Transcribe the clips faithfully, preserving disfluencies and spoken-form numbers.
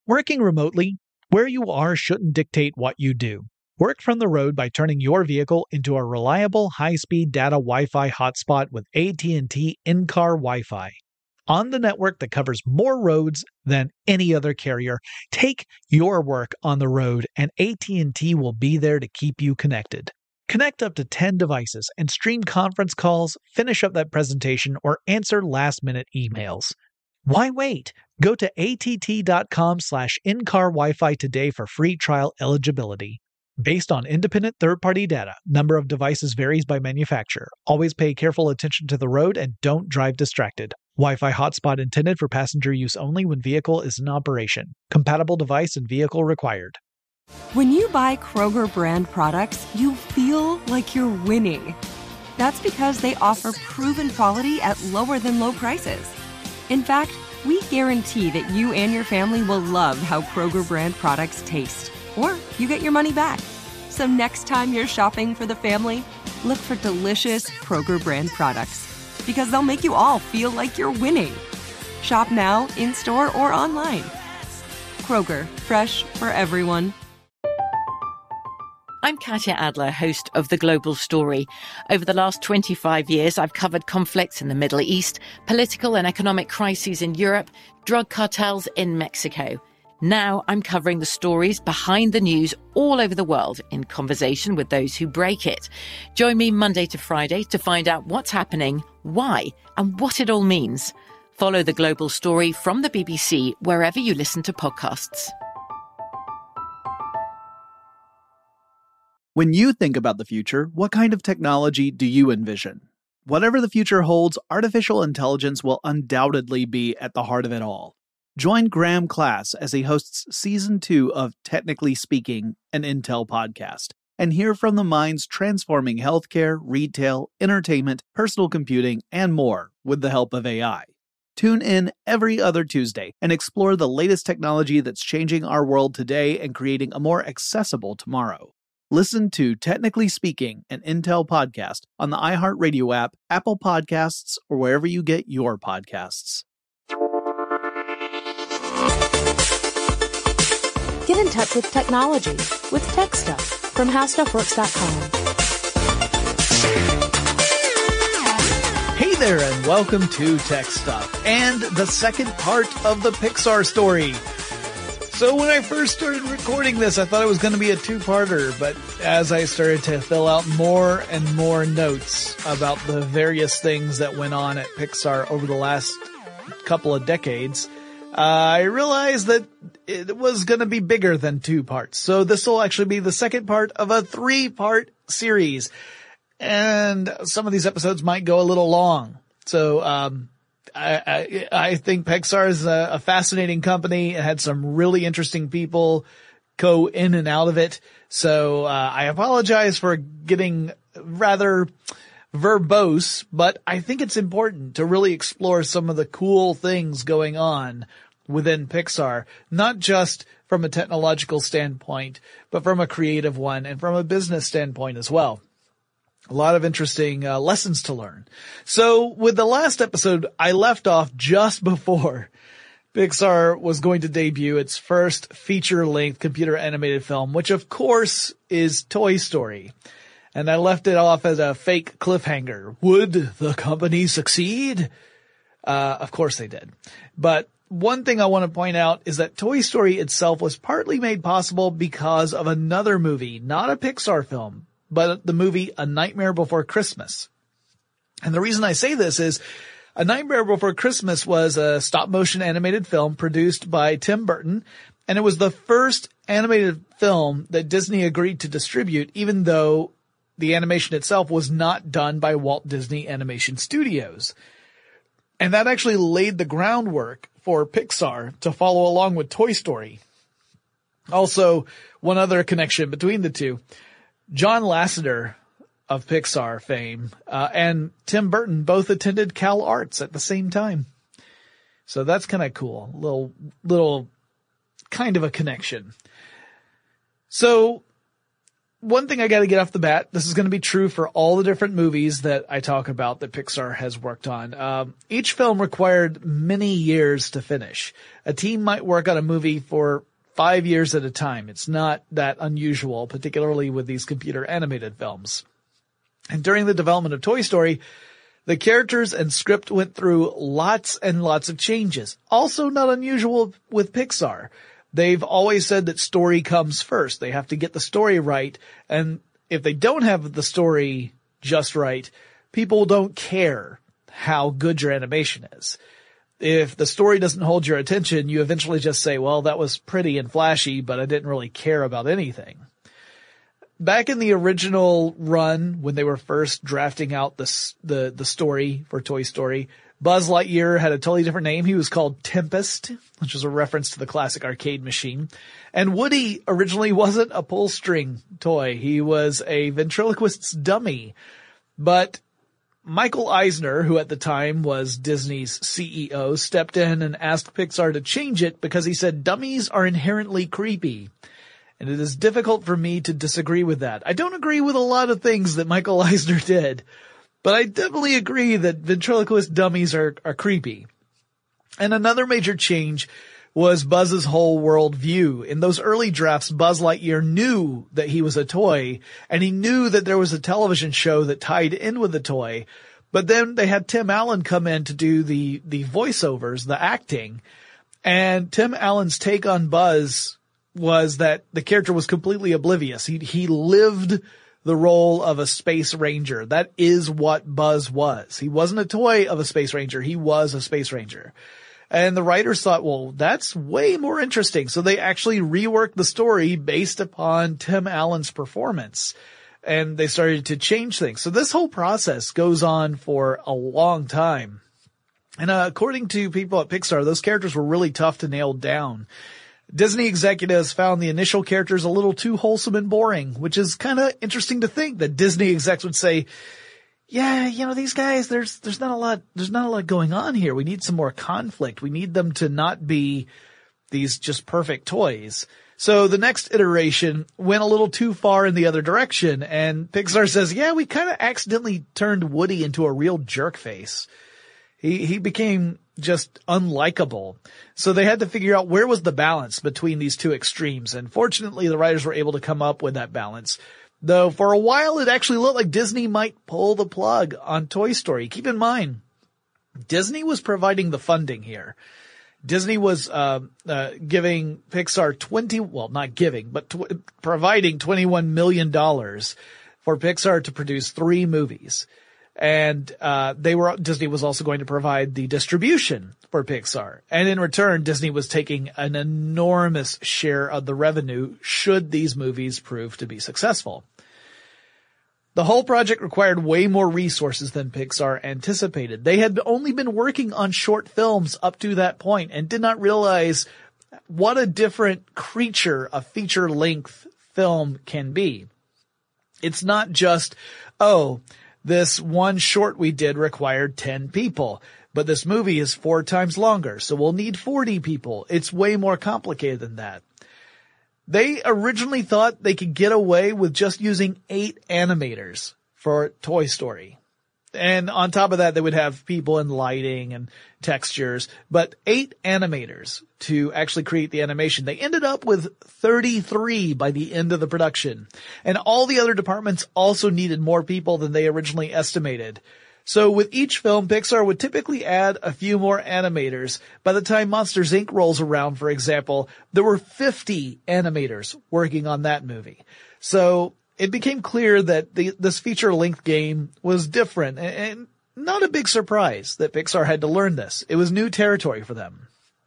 Working remotely, where you are shouldn't dictate what you do. Work from the road by turning your vehicle into a reliable high-speed data Wi-Fi hotspot with A T and T in-car Wi-Fi. On the network that covers more roads than any other carrier, take your work on the road and A T and T will be there to keep you connected. Connect up to ten devices and stream conference calls, finish up that presentation, or answer last-minute emails. Why wait? Go to att.com slash in-car Wi-Fi today for free trial eligibility. Based on independent third-party data, number of devices varies by manufacturer. Always pay careful attention to the road and don't drive distracted. Wi-Fi hotspot intended for passenger use only when vehicle is in operation. Compatible device and vehicle required. When you buy Kroger brand products, you feel like you're winning. That's because they offer proven quality at lower than low prices. In fact, we guarantee that you and your family will love how Kroger brand products taste. Or you get your money back. So next time you're shopping for the family, look for delicious Kroger brand products. Because they'll make you all feel like you're winning. Shop now, in-store, or online. Kroger, fresh for everyone. I'm Katya Adler, host of The Global Story. Over the last twenty-five years, I've covered conflicts in the Middle East, political and economic crises in Europe, drug cartels in Mexico. Now I'm covering the stories behind the news all over the world in conversation with those who break it. Join me Monday to Friday to find out what's happening, why, and what it all means. Follow The Global Story from the B B C wherever you listen to podcasts. When you think about the future, what kind of technology do you envision? Whatever the future holds, artificial intelligence will undoubtedly be at the heart of it all. Join Graham Class as he hosts Season two of Technically Speaking, an Intel podcast, and hear from the minds transforming healthcare, retail, entertainment, personal computing, and more with the help of A I. Tune in every other Tuesday and explore the latest technology that's changing our world today and creating a more accessible tomorrow. Listen to Technically Speaking, an Intel podcast on the iHeartRadio app, Apple Podcasts, or wherever you get your podcasts. Get in touch with technology with Tech Stuff from how stuff works dot com. Hey there, and welcome to Tech Stuff and the second part of the Pixar story. So when I first started recording this, I thought it was going to be a two-parter, but as I started to fill out more and more notes about the various things that went on at Pixar over the last couple of decades, uh, I realized that it was going to be bigger than two parts. So this will actually be the second part of a three-part series. And some of these episodes might go a little long. So, um, I, I, I think Pixar is a, a fascinating company. It had some really interesting people go in and out of it. So, uh, I apologize for getting rather verbose, but I think it's important to really explore some of the cool things going on within Pixar, not just from a technological standpoint, but from a creative one and from a business standpoint as well. A lot of interesting uh, lessons to learn. So with the last episode, I left off just before Pixar was going to debut its first feature-length computer animated film, which of course is Toy Story. And I left it off as a fake cliffhanger. Would the company succeed? Uh, of course they did. But one thing I want to point out is that Toy Story itself was partly made possible because of another movie, not a Pixar film, but the movie A Nightmare Before Christmas. And the reason I say this is A Nightmare Before Christmas was a stop-motion animated film produced by Tim Burton, and it was the first animated film that Disney agreed to distribute, even though the animation itself was not done by Walt Disney Animation Studios. And that actually laid the groundwork for Pixar to follow along with Toy Story. Also, one other connection between the two. John Lasseter of Pixar fame uh, and Tim Burton both attended Cal Arts at the same time. So that's kind of cool. Little, little kind of a connection. So one thing I got to get off the bat, this is going to be true for all the different movies that I talk about that Pixar has worked on. Um, each film required many years to finish. A team might work on a movie for five years at a time. It's not that unusual, particularly with these computer animated films. And during the development of Toy Story, the characters and script went through lots and lots of changes. Also not unusual with Pixar. They've always said that story comes first. They have to get the story right. And if they don't have the story just right, people don't care how good your animation is. If the story doesn't hold your attention, you eventually just say, well, that was pretty and flashy, but I didn't really care about anything. Back in the original run, when they were first drafting out the, the, the story for Toy Story, Buzz Lightyear had a totally different name. He was called Tempest, which was a reference to the classic arcade machine. And Woody originally wasn't a pull-string toy. He was a ventriloquist's dummy. But Michael Eisner, who at the time was Disney's C E O, stepped in and asked Pixar to change it because he said dummies are inherently creepy. And it is difficult for me to disagree with that. I don't agree with a lot of things that Michael Eisner did, but I definitely agree that ventriloquist dummies are, are creepy. And another major change was Buzz's whole world view. In those early drafts, Buzz Lightyear knew that he was a toy, and he knew that there was a television show that tied in with the toy. But then they had Tim Allen come in to do the, the voiceovers, the acting. And Tim Allen's take on Buzz was that the character was completely oblivious. He, he lived the role of a space ranger. That is what Buzz was. He wasn't a toy of a space ranger. He was a space ranger. And the writers thought, well, that's way more interesting. So they actually reworked the story based upon Tim Allen's performance. And they started to change things. So this whole process goes on for a long time. And uh, according to people at Pixar, those characters were really tough to nail down. Disney executives found the initial characters a little too wholesome and boring, which is kind of interesting to think that Disney execs would say, yeah, you know, these guys, there's, there's not a lot, there's not a lot going on here. We need some more conflict. We need them to not be these just perfect toys. So the next iteration went a little too far in the other direction, and Pixar says, yeah, we kind of accidentally turned Woody into a real jerk face. He, he became just unlikable. So they had to figure out where was the balance between these two extremes. And fortunately, the writers were able to come up with that balance. Though for a while, it actually looked like Disney might pull the plug on Toy Story. Keep in mind, Disney was providing the funding here. Disney was, uh, uh, giving Pixar twenty, well, not giving, but tw- providing twenty-one million dollars for Pixar to produce three movies. And, uh, they were, Disney was also going to provide the distribution for Pixar. And in return, Disney was taking an enormous share of the revenue should these movies prove to be successful. The whole project required way more resources than Pixar anticipated. They had only been working on short films up to that point and did not realize what a different creature a feature-length film can be. It's not just, oh, this one short we did required ten people, but this movie is four times longer, so we'll need forty people. It's way more complicated than that. They originally thought they could get away with just using eight animators for Toy Story. And on top of that, they would have people in lighting and textures, but eight animators to actually create the animation. They ended up with thirty-three by the end of the production. And all the other departments also needed more people than they originally estimated. So with each film, Pixar would typically add a few more animators. By the time Monsters, Incorporated rolls around, for example, there were fifty animators working on that movie. So it became clear that the, this feature-length game was different, and, and not a big surprise that Pixar had to learn this. It was new territory for them.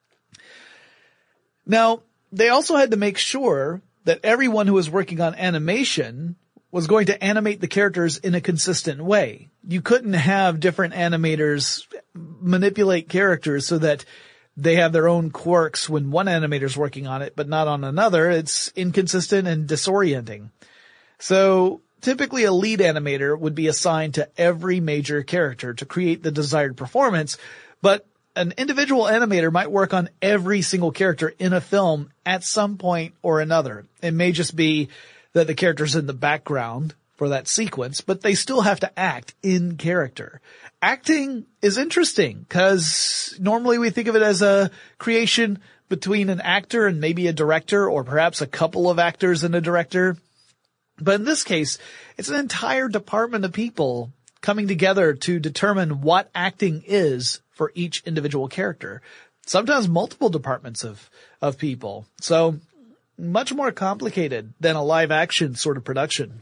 Now, they also had to make sure that everyone who was working on animation was going to animate the characters in a consistent way. You couldn't have different animators manipulate characters so that they have their own quirks when one animator's working on it, but not on another. It's inconsistent and disorienting. So typically a lead animator would be assigned to every major character to create the desired performance, but an individual animator might work on every single character in a film at some point or another. It may just be that the character's in the background for that sequence, but they still have to act in character. Acting is interesting because normally we think of it as a creation between an actor and maybe a director, or perhaps a couple of actors and a director. But in this case, it's an entire department of people coming together to determine what acting is for each individual character. Sometimes multiple departments of, of people. So much more complicated than a live action sort of production.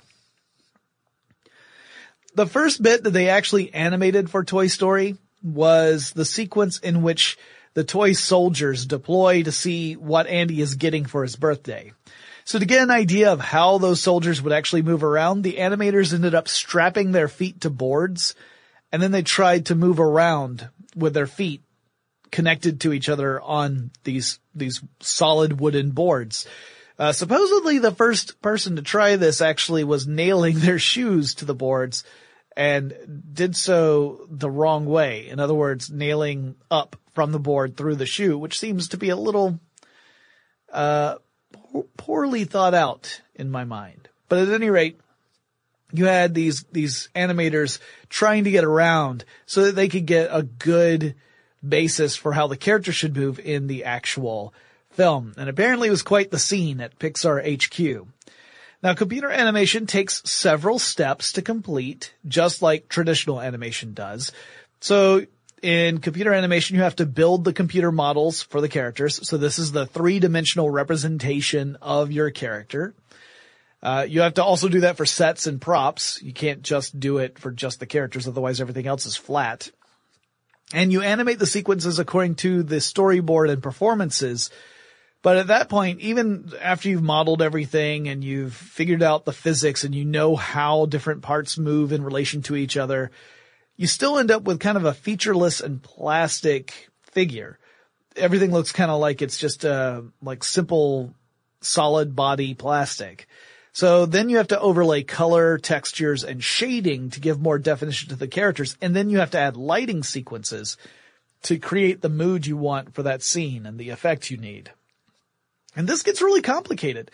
The first bit that they actually animated for Toy Story was the sequence in which the toy soldiers deploy to see what Andy is getting for his birthday. So to get an idea of how those soldiers would actually move around, the animators ended up strapping their feet to boards, and then they tried to move around with their feet connected to each other on these, these solid wooden boards. Uh, supposedly the first person to try this actually was nailing their shoes to the boards and did so the wrong way. In other words, nailing up from the board through the shoe, which seems to be a little, uh, poorly thought out in my mind. But at any rate, you had these, these animators trying to get around so that they could get a good basis for how the character should move in the actual film. And apparently it was quite the scene at Pixar H Q. Now, computer animation takes several steps to complete, just like traditional animation does. So in computer animation, you have to build the computer models for the characters. So this is the three-dimensional representation of your character. Uh, you have to also do that for sets and props. You can't just do it for just the characters, otherwise everything else is flat. And you animate the sequences according to the storyboard and performances. But at that point, even after you've modeled everything and you've figured out the physics and you know how different parts move in relation to each other, you still end up with kind of a featureless and plastic figure. Everything looks kind of like it's just a, like simple solid body plastic. So then you have to overlay color, textures, and shading to give more definition to the characters. And then you have to add lighting sequences to create the mood you want for that scene and the effect you need. And this gets really complicated.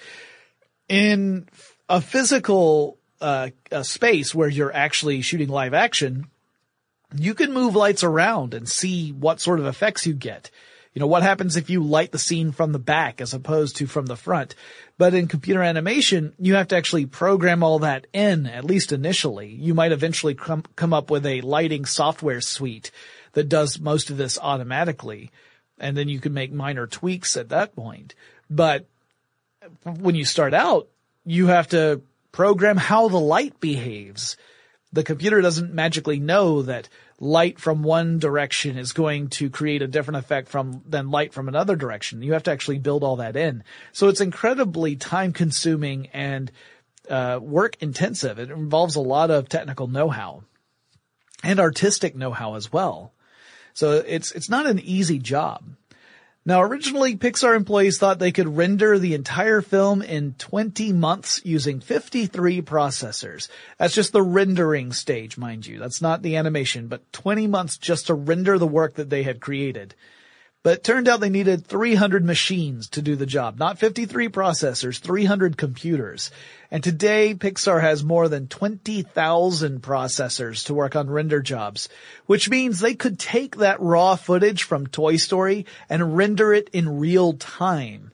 In a physical uh, a space where you're actually shooting live action, you can move lights around and see what sort of effects you get. You know, what happens if you light the scene from the back as opposed to from the front? But in computer animation, you have to actually program all that in, at least initially. You might eventually come, come up with a lighting software suite that does most of this automatically. And then you can make minor tweaks at that point. But when you start out, you have to program how the light behaves. The computer doesn't magically know that light from one direction is going to create a different effect from than light from another direction. You have to actually build all that in. So it's incredibly time consuming and uh work intensive. It involves a lot of technical know-how and artistic know-how as well. So it's it's not an easy job. Now, originally, Pixar employees thought they could render the entire film in twenty months using fifty-three processors. That's just the rendering stage, mind you. That's not the animation, but twenty months just to render the work that they had created. But it turned out they needed three hundred machines to do the job. Not fifty-three processors, three hundred computers. And today, Pixar has more than twenty thousand processors to work on render jobs, which means they could take that raw footage from Toy Story and render it in real time.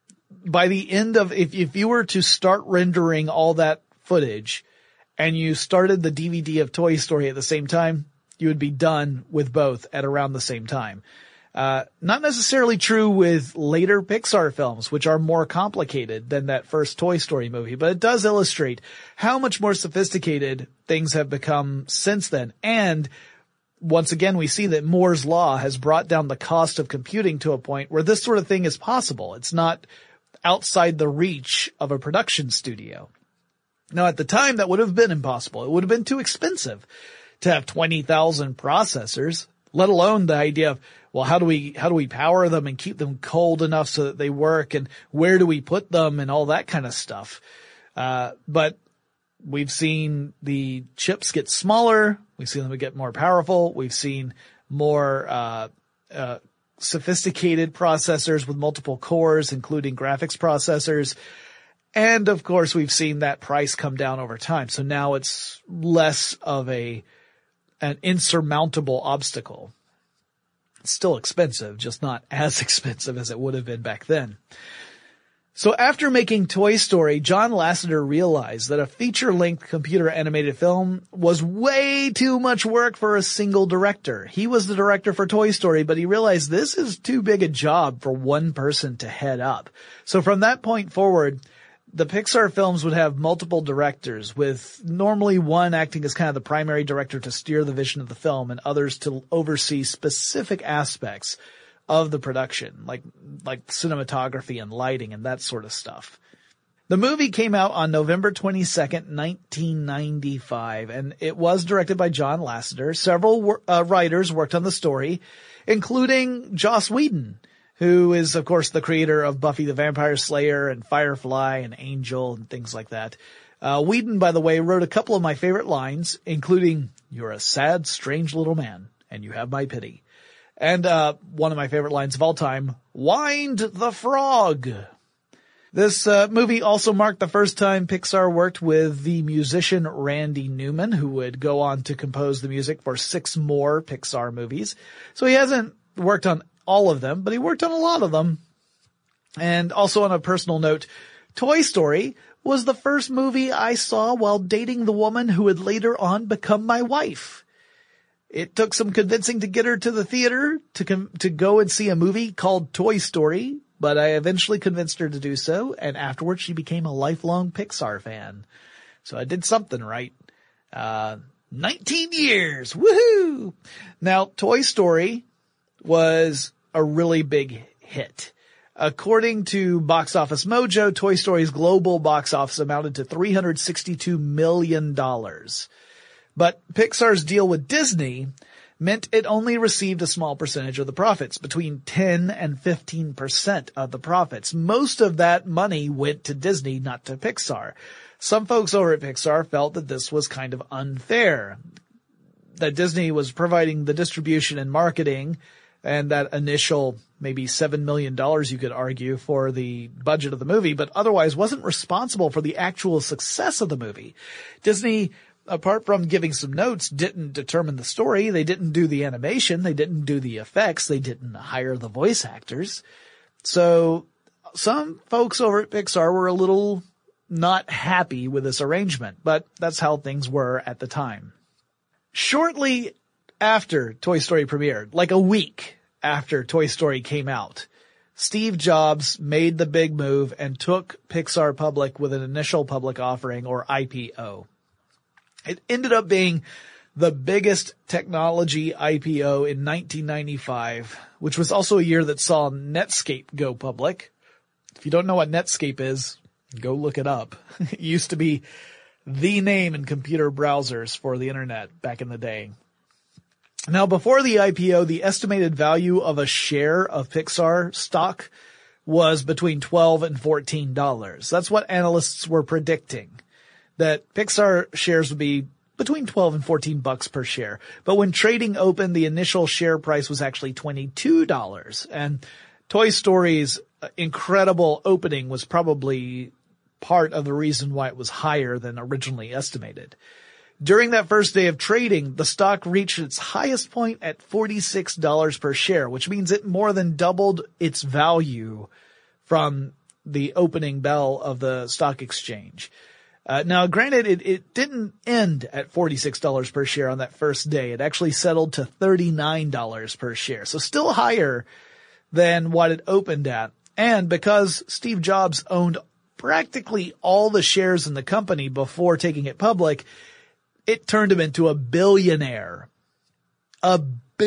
By the end of, if, if you were to start rendering all that footage and you started the D V D of Toy Story at the same time, you would be done with both at around the same time. Uh, not necessarily true with later Pixar films, which are more complicated than that first Toy Story movie, but it does illustrate how much more sophisticated things have become since then. And once again, we see that Moore's Law has brought down the cost of computing to a point where this sort of thing is possible. It's not outside the reach of a production studio. Now, at the time, that would have been impossible. It would have been too expensive to have twenty thousand processors, let alone the idea of, well, how do we, how do we power them and keep them cold enough so that they work, and where do we put them and all that kind of stuff. Uh, but we've seen the chips get smaller. We've seen them get more powerful. We've seen more, uh, uh, sophisticated processors with multiple cores, including graphics processors. And of course, we've seen that price come down over time. So now it's less of a, an insurmountable obstacle. It's still expensive, just not as expensive as it would have been back then. So after making Toy Story, John Lasseter realized that a feature-length computer animated film was way too much work for a single director. He was the director for Toy Story, but he realized this is too big a job for one person to head up. So from that point forward, the Pixar films would have multiple directors, with normally one acting as kind of the primary director to steer the vision of the film and others to oversee specific aspects of the production, like, like cinematography and lighting and that sort of stuff. The movie came out on November twenty-second, nineteen ninety-five, and it was directed by John Lasseter. Several uh, writers worked on the story, including Joss Whedon, who is, of course, the creator of Buffy the Vampire Slayer and Firefly and Angel and things like that. Uh, Whedon, by the way, wrote a couple of my favorite lines, including, "You're a sad, strange little man, and you have my pity." And, uh, one of my favorite lines of all time, "Wind the frog." This, uh, movie also marked the first time Pixar worked with the musician Randy Newman, who would go on to compose the music for six more Pixar movies. So he hasn't worked on all of them, but he worked on a lot of them. And also on a personal note, Toy Story was the first movie I saw while dating the woman who would later on become my wife. It took some convincing to get her to the theater to com- to go and see a movie called Toy Story, but I eventually convinced her to do so, and afterwards she became a lifelong Pixar fan. So I did something right. Uh, nineteen years! Woohoo! Now, Toy Story was a really big hit. According to Box Office Mojo, Toy Story's global box office amounted to three hundred sixty-two million dollars. But Pixar's deal with Disney meant it only received a small percentage of the profits, between ten and fifteen percent of the profits. Most of that money went to Disney, not to Pixar. Some folks over at Pixar felt that this was kind of unfair, that Disney was providing the distribution and marketing and that initial maybe seven million dollars, you could argue, for the budget of the movie, but otherwise wasn't responsible for the actual success of the movie. Disney, apart from giving some notes, didn't determine the story. They didn't do the animation. They didn't do the effects. They didn't hire the voice actors. So some folks over at Pixar were a little not happy with this arrangement, but that's how things were at the time. Shortly after Toy Story premiered, like a week after Toy Story came out, Steve Jobs made the big move and took Pixar public with an initial public offering, or I P O. It ended up being the biggest technology I P O in nineteen ninety-five, which was also a year that saw Netscape go public. If you don't know what Netscape is, go look it up. It used to be the name in computer browsers for the internet back in the day. Now, before the I P O, the estimated value of a share of Pixar stock was between twelve and fourteen dollars. That's what analysts were predicting, that Pixar shares would be between twelve and fourteen bucks per share. But when trading opened, the initial share price was actually twenty-two dollars. And Toy Story's incredible opening was probably part of the reason why it was higher than originally estimated. During that first day of trading, the stock reached its highest point at forty-six dollars per share, which means it more than doubled its value from the opening bell of the stock exchange. Uh, now, granted, it, it didn't end at forty-six dollars per share on that first day. It actually settled to thirty-nine dollars per share, so still higher than what it opened at. And because Steve Jobs owned practically all the shares in the company before taking it public, it turned him into a billionaire. A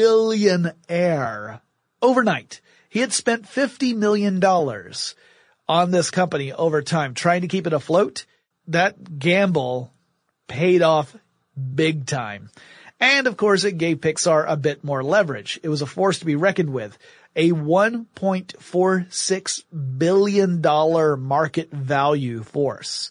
billionaire. Overnight. He had spent fifty million dollars on this company over time, trying to keep it afloat. That gamble paid off big time. And of course, it gave Pixar a bit more leverage. It was a force to be reckoned with. A one point four six billion dollars market value force.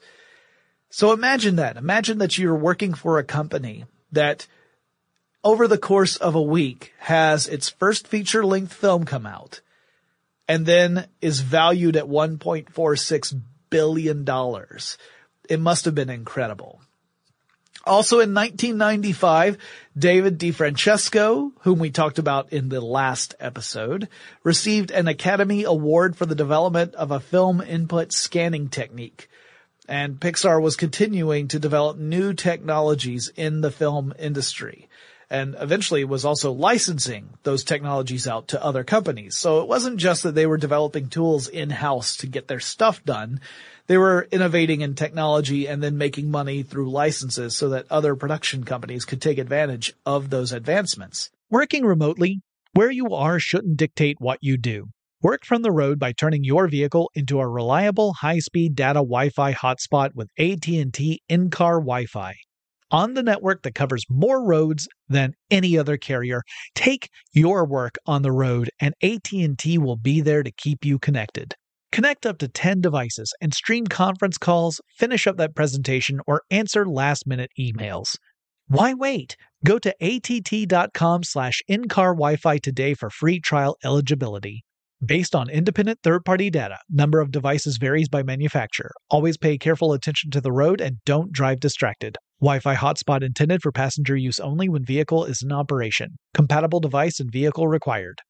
So imagine that. Imagine that you're working for a company that over the course of a week has its first feature-length film come out and then is valued at one point four six billion dollars. It must have been incredible. Also in nineteen ninety-five, David DeFrancesco, whom we talked about in the last episode, received an Academy Award for the development of a film input scanning technique. And Pixar was continuing to develop new technologies in the film industry, and eventually was also licensing those technologies out to other companies. So it wasn't just that they were developing tools in-house to get their stuff done. They were innovating in technology and then making money through licenses so that other production companies could take advantage of those advancements. Working remotely, where you are shouldn't dictate what you do. Work from the road by turning your vehicle into a reliable high-speed data Wi-Fi hotspot with A T and T in-car Wi-Fi. On the network that covers more roads than any other carrier, take your work on the road and A T and T will be there to keep you connected. Connect up to ten devices and stream conference calls, finish up that presentation, or answer last-minute emails. Why wait? Go to att.com slash in-car Wi-Fi today for free trial eligibility. Based on independent third-party data, number of devices varies by manufacturer. Always pay careful attention to the road and don't drive distracted. Wi-Fi hotspot intended for passenger use only when vehicle is in operation. Compatible device and vehicle required.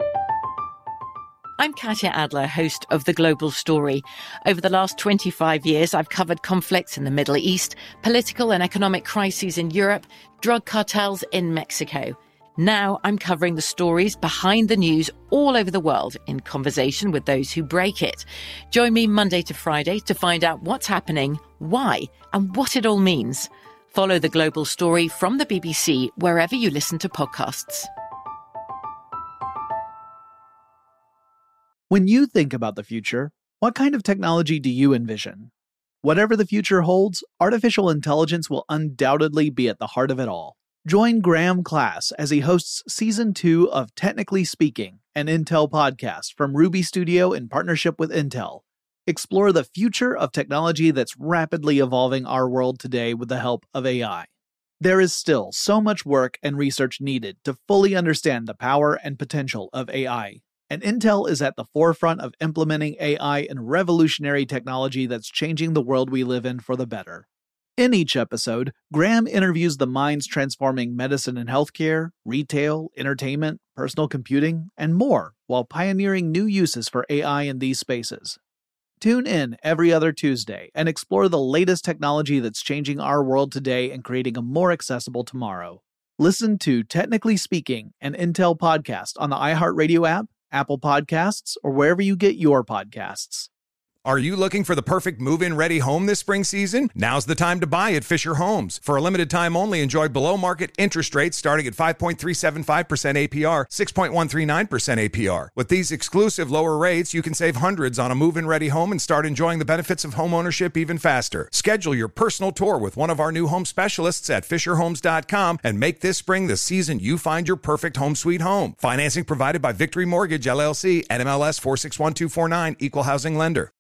I'm Katya Adler, host of The Global Story. Over the last twenty-five years, I've covered conflicts in the Middle East, political and economic crises in Europe, drug cartels in Mexico. Now I'm covering the stories behind the news all over the world in conversation with those who break it. Join me Monday to Friday to find out what's happening, why, and what it all means. Follow The Global Story from the B B C wherever you listen to podcasts. When you think about the future, what kind of technology do you envision? Whatever the future holds, artificial intelligence will undoubtedly be at the heart of it all. Join Graham Class as he hosts Season two of Technically Speaking, an Intel podcast from Ruby Studio in partnership with Intel. Explore the future of technology that's rapidly evolving our world today with the help of A I. There is still so much work and research needed to fully understand the power and potential of A I. And Intel is at the forefront of implementing A I and revolutionary technology that's changing the world we live in for the better. In each episode, Graham interviews the minds transforming medicine and healthcare, retail, entertainment, personal computing, and more, while pioneering new uses for A I in these spaces. Tune in every other Tuesday and explore the latest technology that's changing our world today and creating a more accessible tomorrow. Listen to Technically Speaking, an Intel podcast on the iHeartRadio app, Apple Podcasts, or wherever you get your podcasts. Are you looking for the perfect move-in ready home this spring season? Now's the time to buy at Fisher Homes. For a limited time only, enjoy below-market interest rates starting at five point three seven five percent A P R, six point one three nine percent A P R. With these exclusive lower rates, you can save hundreds on a move-in ready home and start enjoying the benefits of homeownership even faster. Schedule your personal tour with one of our new home specialists at fisher homes dot com and make this spring the season you find your perfect home sweet home. Financing provided by Victory Mortgage, L L C, N M L S four six one two four nine, Equal Housing Lender.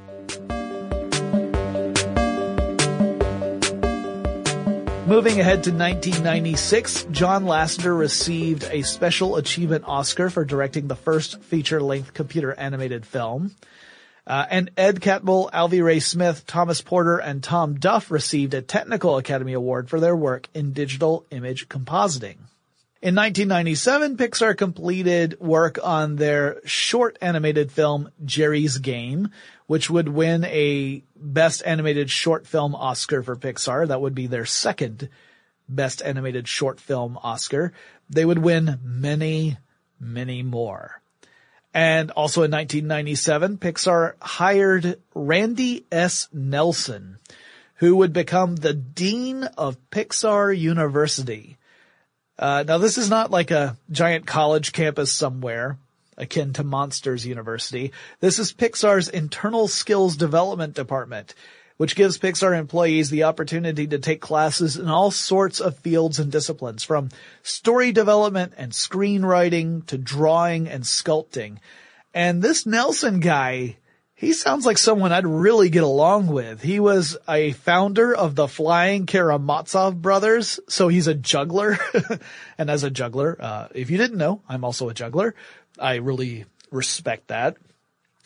Moving ahead to nineteen ninety-six, John Lasseter received a Special Achievement Oscar for directing the first feature-length computer-animated film. Uh, and Ed Catmull, Alvy Ray Smith, Thomas Porter, and Tom Duff received a Technical Academy Award for their work in digital image compositing. In nineteen ninety-seven, Pixar completed work on their short animated film Jerry's Game, which would win a Best Animated Short Film Oscar for Pixar. That would be their second Best Animated Short Film Oscar. They would win many, many more. And also in nineteen ninety-seven, Pixar hired Randy S. Nelson, who would become the Dean of Pixar University. Uh, now this is not like a giant college campus somewhere, akin to Monsters University. This is Pixar's Internal Skills Development Department, which gives Pixar employees the opportunity to take classes in all sorts of fields and disciplines, from story development and screenwriting to drawing and sculpting. And this Nelson guy, he sounds like someone I'd really get along with. He was a founder of the Flying Karamazov Brothers, so he's a juggler. And as a juggler, uh, if you didn't know, I'm also a juggler. I really respect that.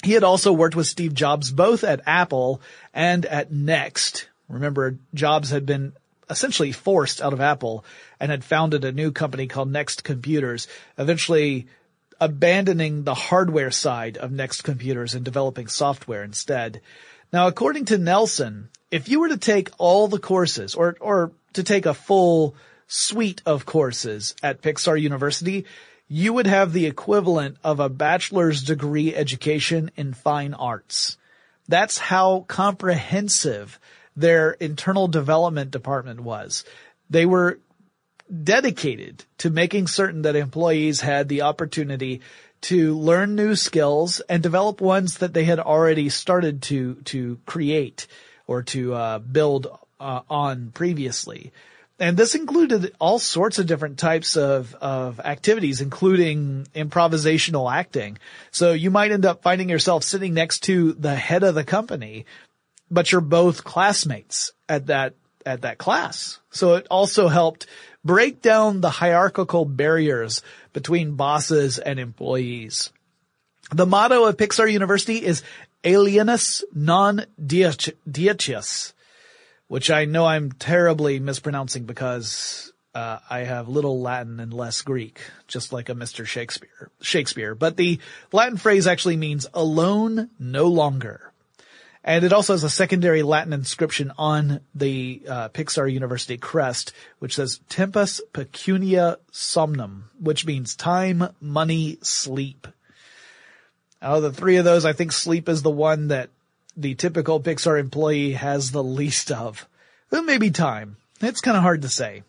He had also worked with Steve Jobs both at Apple and at Next. Remember, Jobs had been essentially forced out of Apple and had founded a new company called Next Computers, eventually abandoning the hardware side of Next Computers and developing software instead. Now, according to Nelson, if you were to take all the courses or, or to take a full suite of courses at Pixar University, you would have the equivalent of a bachelor's degree education in fine arts. That's how comprehensive their internal development department was. They were dedicated to making certain that employees had the opportunity to learn new skills and develop ones that they had already started to, to create or to uh, build uh, on previously. And this included all sorts of different types of, of activities, including improvisational acting. So you might end up finding yourself sitting next to the head of the company, but you're both classmates at that, at that class. So it also helped break down the hierarchical barriers between bosses and employees. The motto of Pixar University is Alienus non Dietius, which I know I'm terribly mispronouncing because uh, I have little Latin and less Greek, just like a Mister Shakespeare. Shakespeare. But the Latin phrase actually means alone no longer. And it also has a secondary Latin inscription on the uh, Pixar University crest, which says Tempus Pecunia Somnum, which means time, money, sleep. Out of the three of those, I think sleep is the one that the typical Pixar employee has the least of. But maybe time. It's kind of hard to say.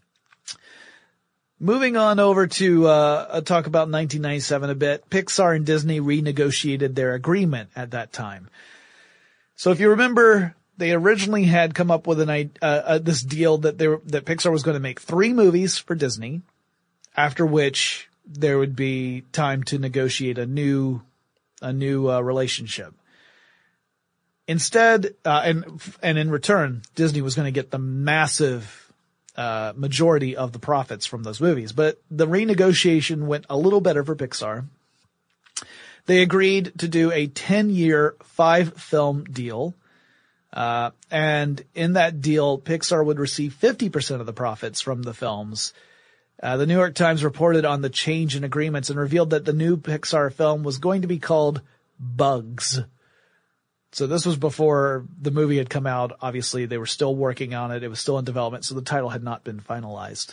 Moving on over to uh talk about nineteen ninety-seven a bit, Pixar and Disney renegotiated their agreement at that time. So if you remember, they originally had come up with an uh, uh this deal that they were, that Pixar was going to make three movies for Disney, after which there would be time to negotiate a new a new uh, relationship. Instead, uh, and, and in return, Disney was going to get the massive, uh, majority of the profits from those movies. But the renegotiation went a little better for Pixar. They agreed to do a ten-year, five-film deal. Uh, and in that deal, Pixar would receive fifty percent of the profits from the films. Uh, the New York Times reported on the change in agreements and revealed that the new Pixar film was going to be called Bugs. So this was before the movie had come out. Obviously, they were still working on it. It was still in development, so the title had not been finalized.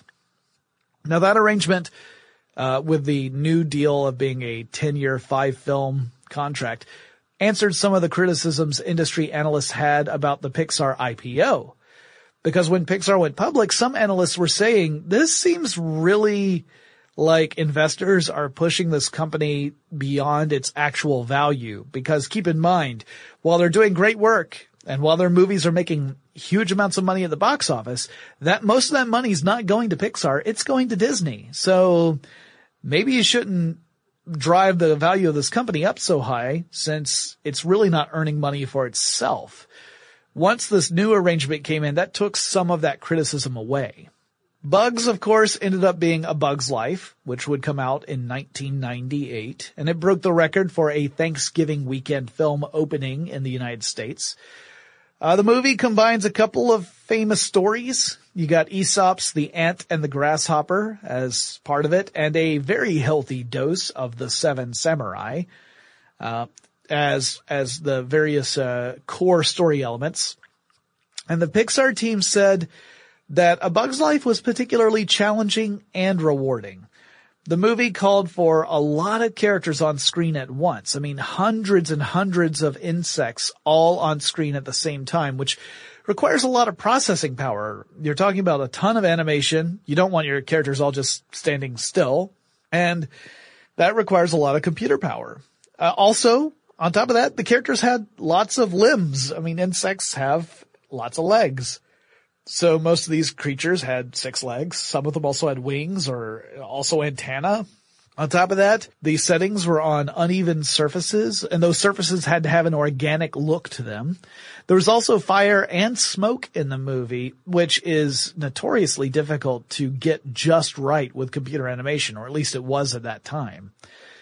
Now, that arrangement uh with the new deal of being a ten-year, five-film contract answered some of the criticisms industry analysts had about the Pixar I P O. Because when Pixar went public, some analysts were saying, this seems really like investors are pushing this company beyond its actual value. Because keep in mind, while they're doing great work and while their movies are making huge amounts of money at the box office, that most of that money is not going to Pixar. It's going to Disney. So maybe you shouldn't drive the value of this company up so high since it's really not earning money for itself. Once this new arrangement came in, that took some of that criticism away. Bugs, of course, ended up being A Bug's Life, which would come out in nineteen ninety-eight, and it broke the record for a Thanksgiving weekend film opening in the United States. Uh, the movie combines a couple of famous stories. You got Aesop's The Ant and the Grasshopper as part of it, and a very healthy dose of The Seven Samurai, uh, as, as the various, uh, core story elements. And the Pixar team said that A Bug's Life was particularly challenging and rewarding. The movie called for a lot of characters on screen at once. I mean, hundreds and hundreds of insects all on screen at the same time, which requires a lot of processing power. You're talking about a ton of animation. You don't want your characters all just standing still. And that requires a lot of computer power. Uh, also, on top of that, the characters had lots of limbs. I mean, insects have lots of legs. So most of these creatures had six legs. Some of them also had wings or also antennae. On top of that, the settings were on uneven surfaces, and those surfaces had to have an organic look to them. There was also fire and smoke in the movie, which is notoriously difficult to get just right with computer animation, or at least it was at that time.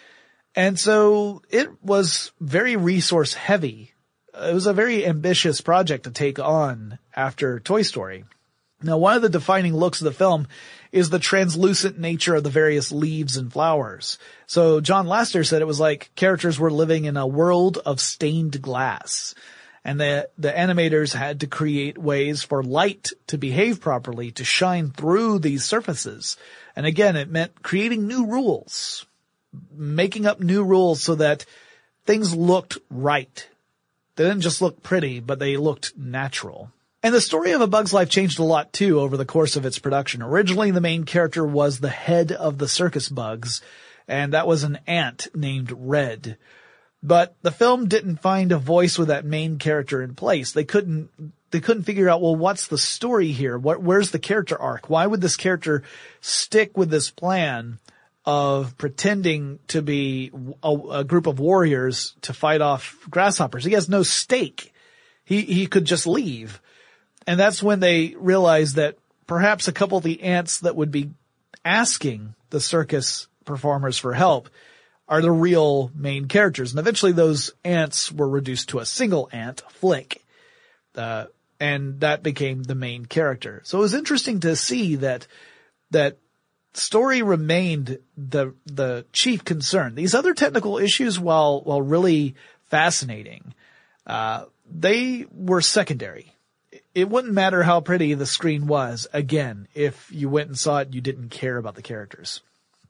And so it was very resource heavy. It was a very ambitious project to take on after Toy Story. Now, one of the defining looks of the film is the translucent nature of the various leaves and flowers. So John Lasseter said it was like characters were living in a world of stained glass. And the, the animators had to create ways for light to behave properly, to shine through these surfaces. And again, it meant creating new rules, making up new rules so that things looked right. They didn't just look pretty, but they looked natural. And the story of A Bug's Life changed a lot too over the course of its production. Originally, the main character was the head of the circus bugs, and that was an ant named Red. But the film didn't find a voice with that main character in place. They couldn't, they couldn't figure out, well, what's the story here? What, where's the character arc? Why would this character stick with this plan of pretending to be a, a group of warriors to fight off grasshoppers? He has no stake. He, he could just leave. And that's when they realized that perhaps a couple of the ants that would be asking the circus performers for help are the real main characters. And eventually those ants were reduced to a single ant, Flick, uh, and that became the main character. So it was interesting to see that, that story remained the, the chief concern. These other technical issues, while, while really fascinating, uh, they were secondary. It wouldn't matter how pretty the screen was, again, if you went and saw it, you didn't care about the characters.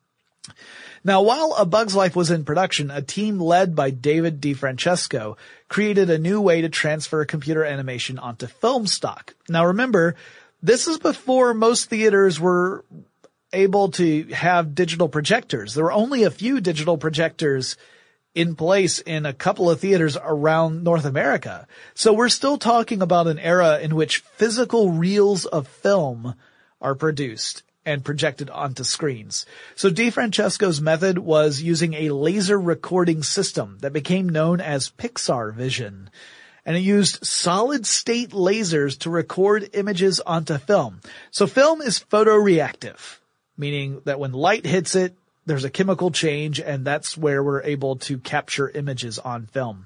Now, while A Bug's Life was in production, a team led by David DeFrancesco created a new way to transfer computer animation onto film stock. Now remember, this is before most theaters were able to have digital projectors. There were only a few digital projectors in place in a couple of theaters around North America. So we're still talking about an era in which physical reels of film are produced and projected onto screens. So DeFrancesco's method was using a laser recording system that became known as Pixar Vision. And it used solid state lasers to record images onto film. So film is photoreactive, meaning that when light hits it, there's a chemical change, and that's where we're able to capture images on film.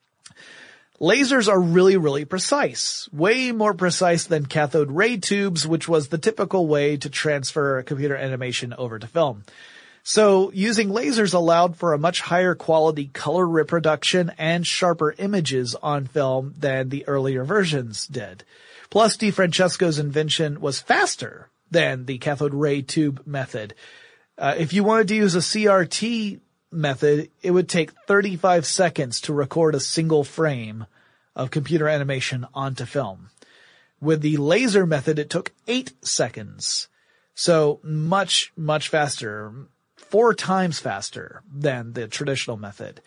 Lasers are really, really precise, way more precise than cathode ray tubes, which was the typical way to transfer computer animation over to film. So using lasers allowed for a much higher quality color reproduction and sharper images on film than the earlier versions did. Plus, DeFrancesco's invention was faster than the cathode ray tube method. Uh, if you wanted to use a C R T method, it would take thirty-five seconds to record a single frame of computer animation onto film. With the laser method, it took eight seconds. So much, much faster, four times faster than the traditional method.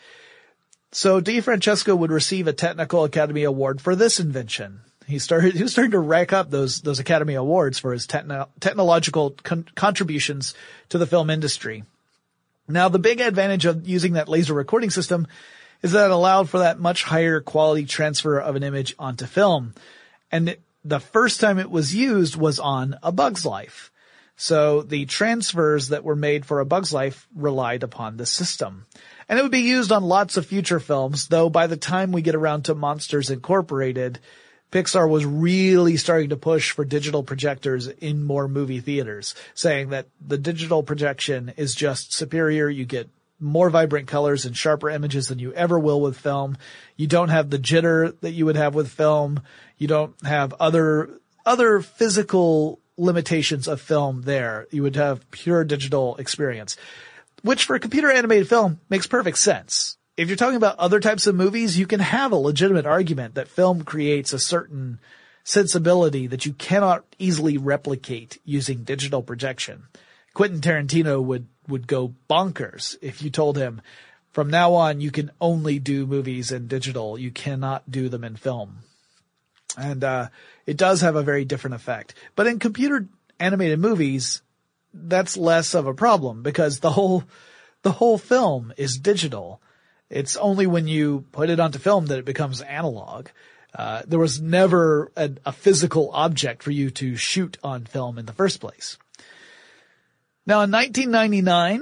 So DeFrancesco would receive a Technical Academy Award for this invention. He started, he was starting to rack up those, those Academy Awards for his techno, technological con- contributions to the film industry. Now, the big advantage of using that laser recording system is that it allowed for that much higher quality transfer of an image onto film. And it, the first time it was used was on A Bug's Life. So the transfers that were made for A Bug's Life relied upon the system. And it would be used on lots of future films, though by the time we get around to Monsters Incorporated, Pixar was really starting to push for digital projectors in more movie theaters, saying that the digital projection is just superior. You get more vibrant colors and sharper images than you ever will with film. You don't have the jitter that you would have with film. You don't have other, other physical limitations of film there. You would have pure digital experience, which for computer animated film makes perfect sense. If you're talking about other types of movies, you can have a legitimate argument that film creates a certain sensibility that you cannot easily replicate using digital projection. Quentin Tarantino would, would go bonkers if you told him, from now on, you can only do movies in digital. You cannot do them in film. And, uh, it does have a very different effect. But in computer animated movies, that's less of a problem because the whole, the whole film is digital. It's only when you put it onto film that it becomes analog. Uh, there was never a, a physical object for you to shoot on film in the first place. Now in nineteen ninety-nine,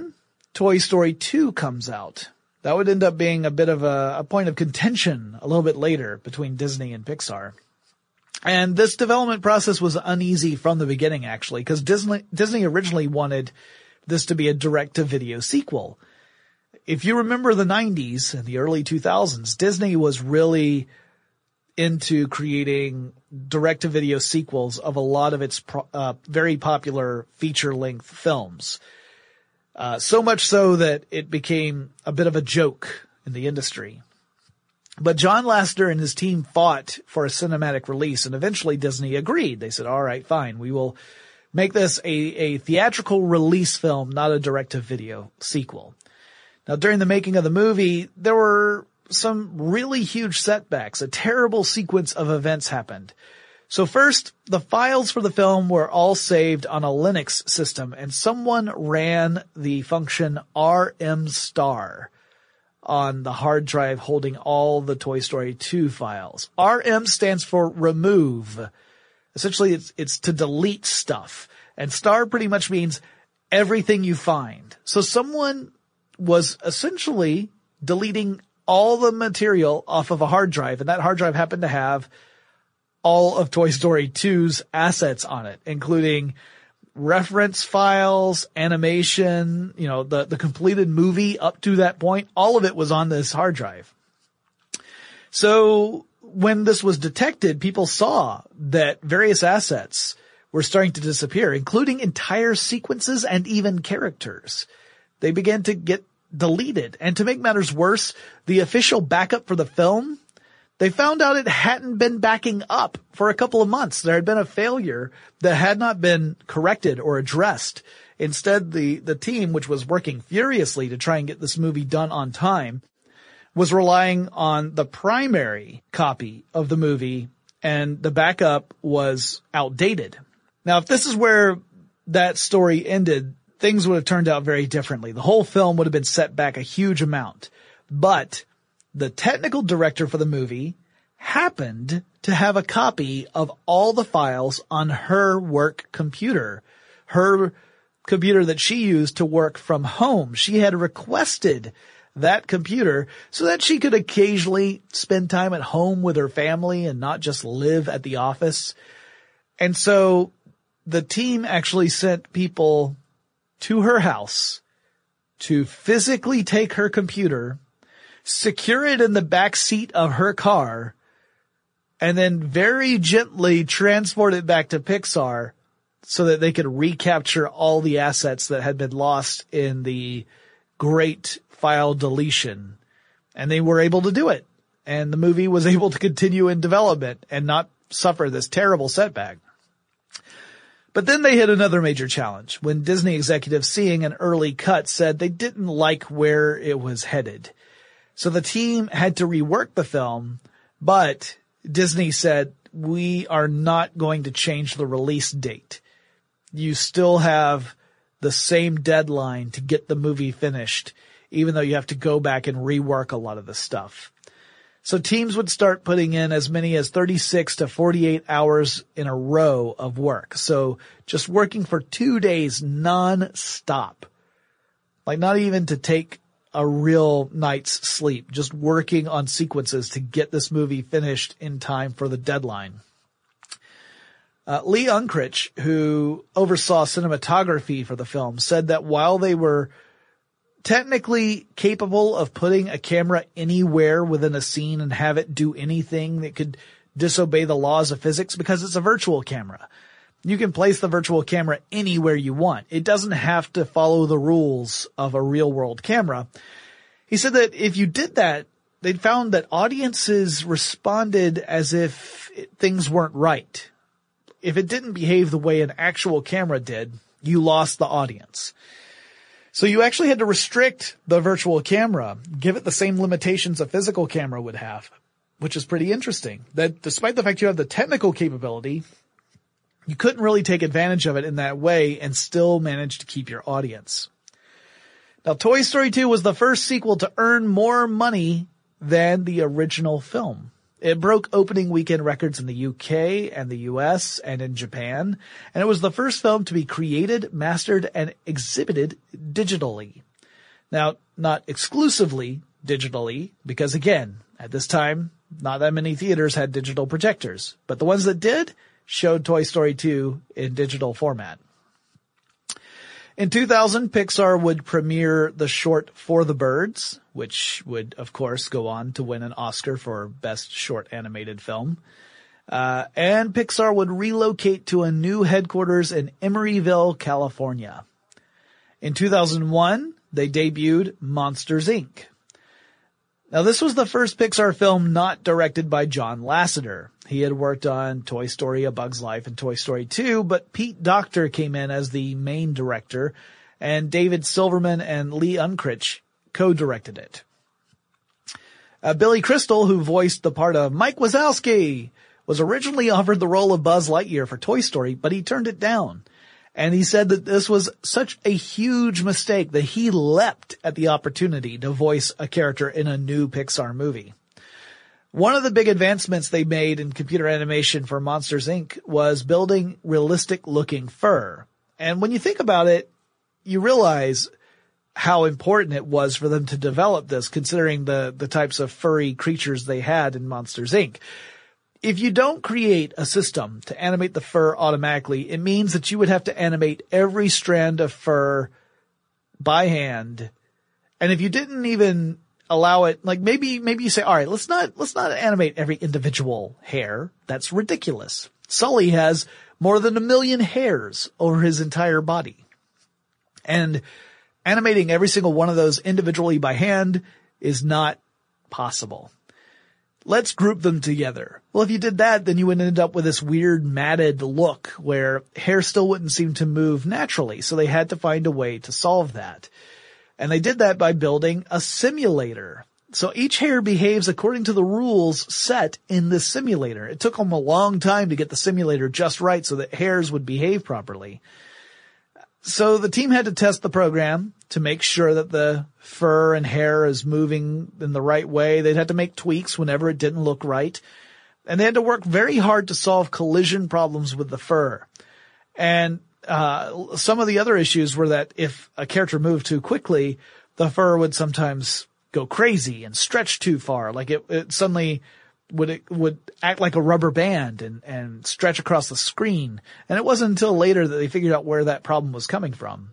Toy Story two comes out. That would end up being a bit of a, a point of contention a little bit later between Disney and Pixar. And this development process was uneasy from the beginning, actually, because Disney, Disney originally wanted this to be a direct-to-video sequel. If you remember the nineties and the early two thousands, Disney was really into creating direct-to-video sequels of a lot of its pro, uh, very popular feature-length films. Uh, so much so that it became a bit of a joke in the industry. But John Lasseter and his team fought for a cinematic release, and eventually Disney agreed. They said, all right, fine, we will make this a, a theatrical release film, not a direct-to-video sequel. Now, during the making of the movie, there were some really huge setbacks. A terrible sequence of events happened. So first, the files for the film were all saved on a Linux system, and someone ran the function R M star on the hard drive holding all the Toy Story two files. R M stands for remove. Essentially, it's, it's to delete stuff. And star pretty much means everything you find. So someone was essentially deleting all the material off of a hard drive, and that hard drive happened to have all of Toy Story two's assets on it, including reference files, animation, you know, the, the completed movie up to that point. All of it was on this hard drive. So when this was detected, people saw that various assets were starting to disappear, including entire sequences and even characters. They began to get deleted. And to make matters worse, the official backup for the film, they found out it hadn't been backing up for a couple of months. There had been a failure that had not been corrected or addressed. Instead, the, the team, which was working furiously to try and get this movie done on time, was relying on the primary copy of the movie, and the backup was outdated. Now, if this is where that story ended, things would have turned out very differently. The whole film would have been set back a huge amount. But the technical director for the movie happened to have a copy of all the files on her work computer, her computer that she used to work from home. She had requested that computer so that she could occasionally spend time at home with her family and not just live at the office. And so the team actually sent people to her house to physically take her computer, secure it in the back seat of her car, and then very gently transport it back to Pixar so that they could recapture all the assets that had been lost in the great file deletion. And they were able to do it. And the movie was able to continue in development and not suffer this terrible setback. But then they hit another major challenge when Disney executives, seeing an early cut, said they didn't like where it was headed. So the team had to rework the film, but Disney said, we are not going to change the release date. You still have the same deadline to get the movie finished, even though you have to go back and rework a lot of the stuff. So teams would start putting in as many as thirty-six to forty-eight hours in a row of work. So just working for two days non-stop. Like not even to take a real night's sleep. Just working on sequences to get this movie finished in time for the deadline. Uh, Lee Unkrich, who oversaw cinematography for the film, said that while they were technically capable of putting a camera anywhere within a scene and have it do anything that could disobey the laws of physics, because it's a virtual camera. You can place the virtual camera anywhere you want. It doesn't have to follow the rules of a real world camera. He said that if you did that, they'd found that audiences responded as if it, things weren't right. If it didn't behave the way an actual camera did, you lost the audience. So you actually had to restrict the virtual camera, give it the same limitations a physical camera would have, which is pretty interesting. That despite the fact you have the technical capability, you couldn't really take advantage of it in that way and still manage to keep your audience. Now, Toy Story two was the first sequel to earn more money than the original film. It broke opening weekend records in the U K and the U S and in Japan, and it was the first film to be created, mastered, and exhibited digitally. Now, not exclusively digitally, because again, at this time, not that many theaters had digital projectors, but the ones that did showed Toy Story two in digital format. In two thousand, Pixar would premiere the short For the Birds, which would, of course, go on to win an Oscar for Best Short Animated Film. Uh, and Pixar would relocate to a new headquarters in Emeryville, California. In two thousand one, they debuted Monsters, Incorporated. Now, this was the first Pixar film not directed by John Lasseter. He had worked on Toy Story, A Bug's Life, and Toy Story two, but Pete Docter came in as the main director, and David Silverman and Lee Unkrich co-directed it. Uh, Billy Crystal, who voiced the part of Mike Wazowski, was originally offered the role of Buzz Lightyear for Toy Story, but he turned it down. And he said that this was such a huge mistake that he leapt at the opportunity to voice a character in a new Pixar movie. One of the big advancements they made in computer animation for Monsters, Incorporated was building realistic-looking fur. And when you think about it, you realize how important it was for them to develop this, considering the, the types of furry creatures they had in Monsters, Incorporated. If you don't create a system to animate the fur automatically, it means that you would have to animate every strand of fur by hand. And if you didn't even allow it, like maybe, maybe you say, all right, let's not, let's not animate every individual hair. That's ridiculous. Sully has more than a million hairs over his entire body. And animating every single one of those individually by hand is not possible. Let's group them together. Well, if you did that, then you would end up with this weird matted look where hair still wouldn't seem to move naturally. So they had to find a way to solve that. And they did that by building a simulator. So each hair behaves according to the rules set in this simulator. It took them a long time to get the simulator just right so that hairs would behave properly. So the team had to test the program to make sure that the fur and hair is moving in the right way. They'd have to make tweaks whenever it didn't look right. And they had to work very hard to solve collision problems with the fur. And uh some of the other issues were that if a character moved too quickly, the fur would sometimes go crazy and stretch too far. Like it, it suddenly would it would act like a rubber band and, and stretch across the screen. And it wasn't until later that they figured out where that problem was coming from.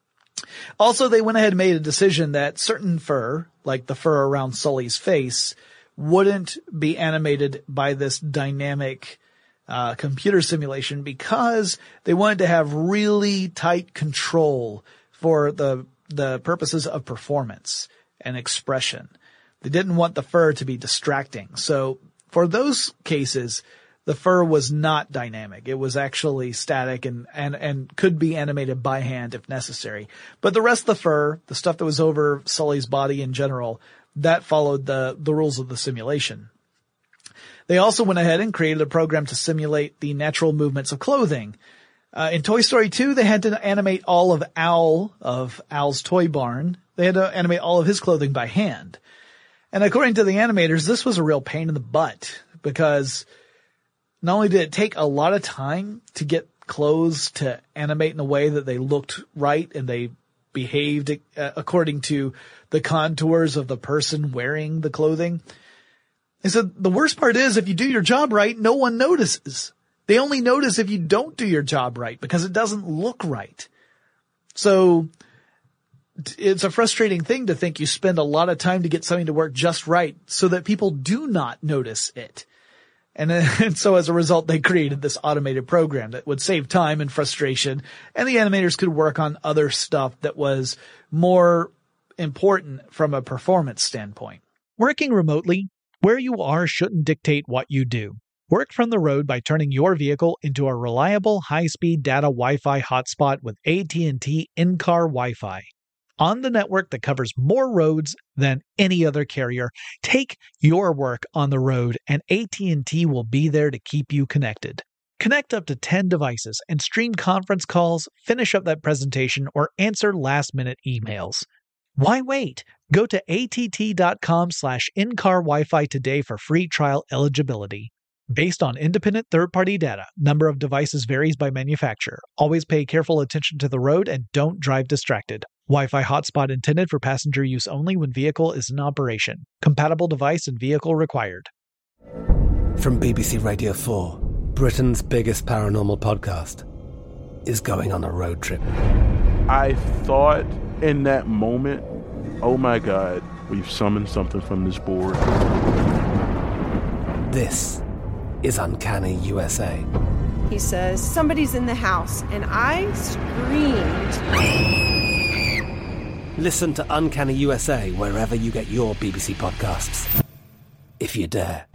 Also, they went ahead and made a decision that certain fur, like the fur around Sully's face, wouldn't be animated by this dynamic uh computer simulation because they wanted to have really tight control for the the purposes of performance and expression. They didn't want the fur to be distracting. So for those cases, the fur was not dynamic. It was actually static and, and, and could be animated by hand if necessary. But the rest of the fur, the stuff that was over Sully's body in general, that followed the, the rules of the simulation. They also went ahead and created a program to simulate the natural movements of clothing. Uh, in Toy Story two, they had to animate all of Owl, of Owl's Toy Barn. They had to animate all of his clothing by hand. And according to the animators, this was a real pain in the butt because not only did it take a lot of time to get clothes to animate in a way that they looked right and they behaved uh, according to the contours of the person wearing the clothing. And so the worst part is if you do your job right, no one notices. They only notice if you don't do your job right because it doesn't look right. So it's a frustrating thing to think you spend a lot of time to get something to work just right so that people do not notice it. And, then, and so as a result, they created this automated program that would save time and frustration, and the animators could work on other stuff that was more important from a performance standpoint. Working remotely, where you are shouldn't dictate what you do. Work from the road by turning your vehicle into a reliable high-speed data Wi-Fi hotspot with A T and T in-car Wi-Fi. On the network that covers more roads than any other carrier, take your work on the road and A T and T will be there to keep you connected. Connect up to ten devices and stream conference calls, finish up that presentation, or answer last-minute emails. Why wait? Go to att.com slash in-car Wi-Fi today for free trial eligibility. Based on independent third-party data, number of devices varies by manufacturer. Always pay careful attention to the road and don't drive distracted. Wi-Fi hotspot intended for passenger use only when vehicle is in operation. Compatible device and vehicle required. From B B C Radio four, Britain's biggest paranormal podcast is going on a road trip. I thought in that moment, oh my God, we've summoned something from this board. This is Uncanny U S A. He says, somebody's in the house, and I screamed. Listen to Uncanny U S A wherever you get your B B C podcasts, if you dare.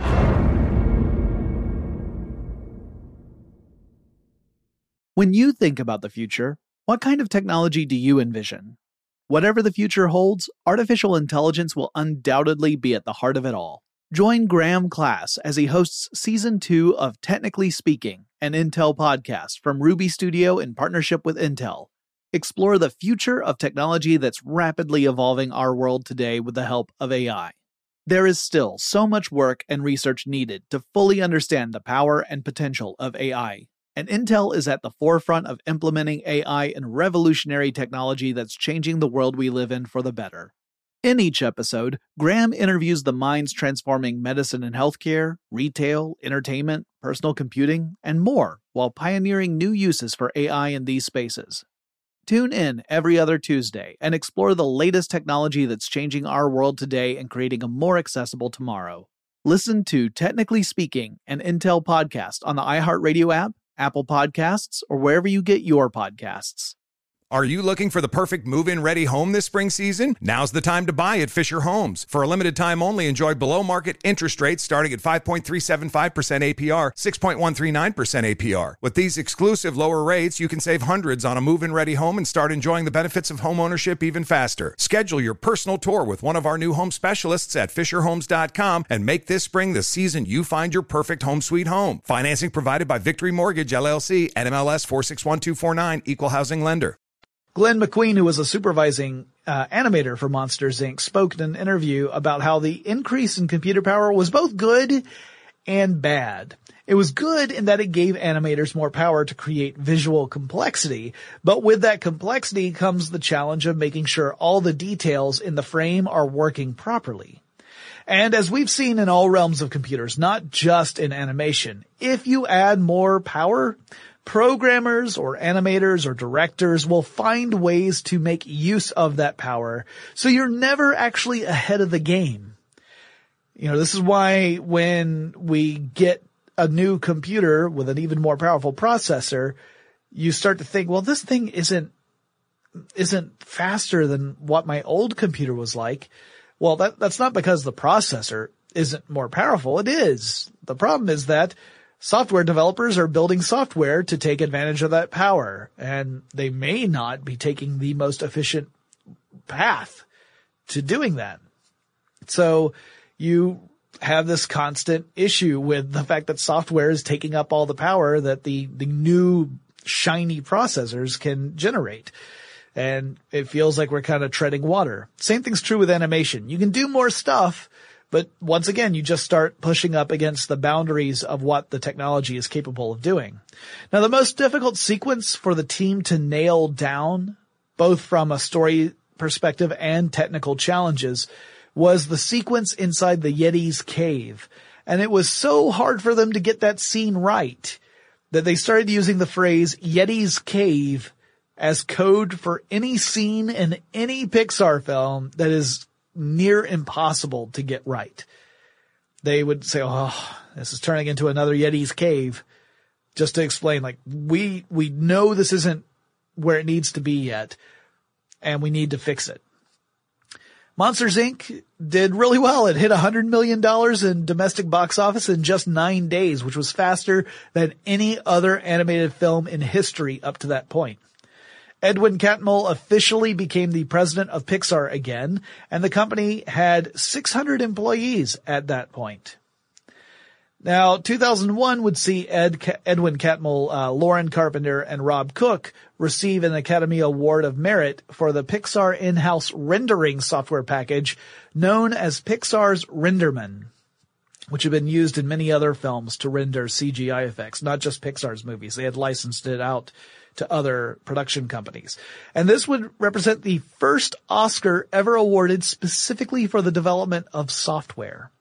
When you think about the future, what kind of technology do you envision? Whatever the future holds, artificial intelligence will undoubtedly be at the heart of it all. Join Graham Class as he hosts Season two of Technically Speaking, an Intel podcast from Ruby Studio in partnership with Intel. Explore the future of technology that's rapidly evolving our world today with the help of A I. There is still so much work and research needed to fully understand the power and potential of A I. And Intel is at the forefront of implementing A I in revolutionary technology that's changing the world we live in for the better. In each episode, Graham interviews the minds transforming medicine and healthcare, retail, entertainment, personal computing, and more, while pioneering new uses for A I in these spaces. Tune in every other Tuesday and explore the latest technology that's changing our world today and creating a more accessible tomorrow. Listen to Technically Speaking, an Intel podcast on the iHeartRadio app, Apple Podcasts, or wherever you get your podcasts. Are you looking for the perfect move-in ready home this spring season? Now's the time to buy at Fisher Homes. For a limited time only, enjoy below-market interest rates starting at five point three seven five percent A P R, six point one three nine percent A P R. With these exclusive lower rates, you can save hundreds on a move-in ready home and start enjoying the benefits of home ownership even faster. Schedule your personal tour with one of our new home specialists at fisher homes dot com and make this spring the season you find your perfect home sweet home. Financing provided by Victory Mortgage, L L C, N M L S four six one two four nine, Equal Housing Lender. Glenn McQueen, who was a supervising uh, animator for Monsters, Incorporated, spoke in an interview about how the increase in computer power was both good and bad. It was good in that it gave animators more power to create visual complexity, but with that complexity comes the challenge of making sure all the details in the frame are working properly. And as we've seen in all realms of computers, not just in animation, if you add more power, programmers or animators or directors will find ways to make use of that power, so you're never actually ahead of the game. You know, this is why when we get a new computer with an even more powerful processor, you start to think, well, this thing isn't, isn't faster than what my old computer was like. Well, that, that's not because the processor isn't more powerful. It is. The problem is that software developers are building software to take advantage of that power, and they may not be taking the most efficient path to doing that. So you have this constant issue with the fact that software is taking up all the power that the, the new shiny processors can generate. And it feels like we're kind of treading water. Same thing's true with animation. You can do more stuff, but once again, you just start pushing up against the boundaries of what the technology is capable of doing. Now, the most difficult sequence for the team to nail down, both from a story perspective and technical challenges, was the sequence inside the Yeti's cave. And it was so hard for them to get that scene right that they started using the phrase Yeti's cave as code for any scene in any Pixar film that is near impossible to get right. They would say, oh, this is turning into another Yeti's cave, just to explain, like, we, we know this isn't where it needs to be yet, and we need to fix it. Monsters, Incorporated did really well. It hit one hundred million dollars in domestic box office in just nine days, which was faster than any other animated film in history up to that point. Edwin Catmull officially became the president of Pixar again, and the company had six hundred employees at that point. Now, two thousand one would see Ed, Edwin Catmull, uh, Lauren Carpenter, and Rob Cook receive an Academy Award of Merit for the Pixar in-house rendering software package known as Pixar's Renderman, which had been used in many other films to render C G I effects, not just Pixar's movies. They had licensed it out to other production companies. And this would represent the first Oscar ever awarded specifically for the development of software.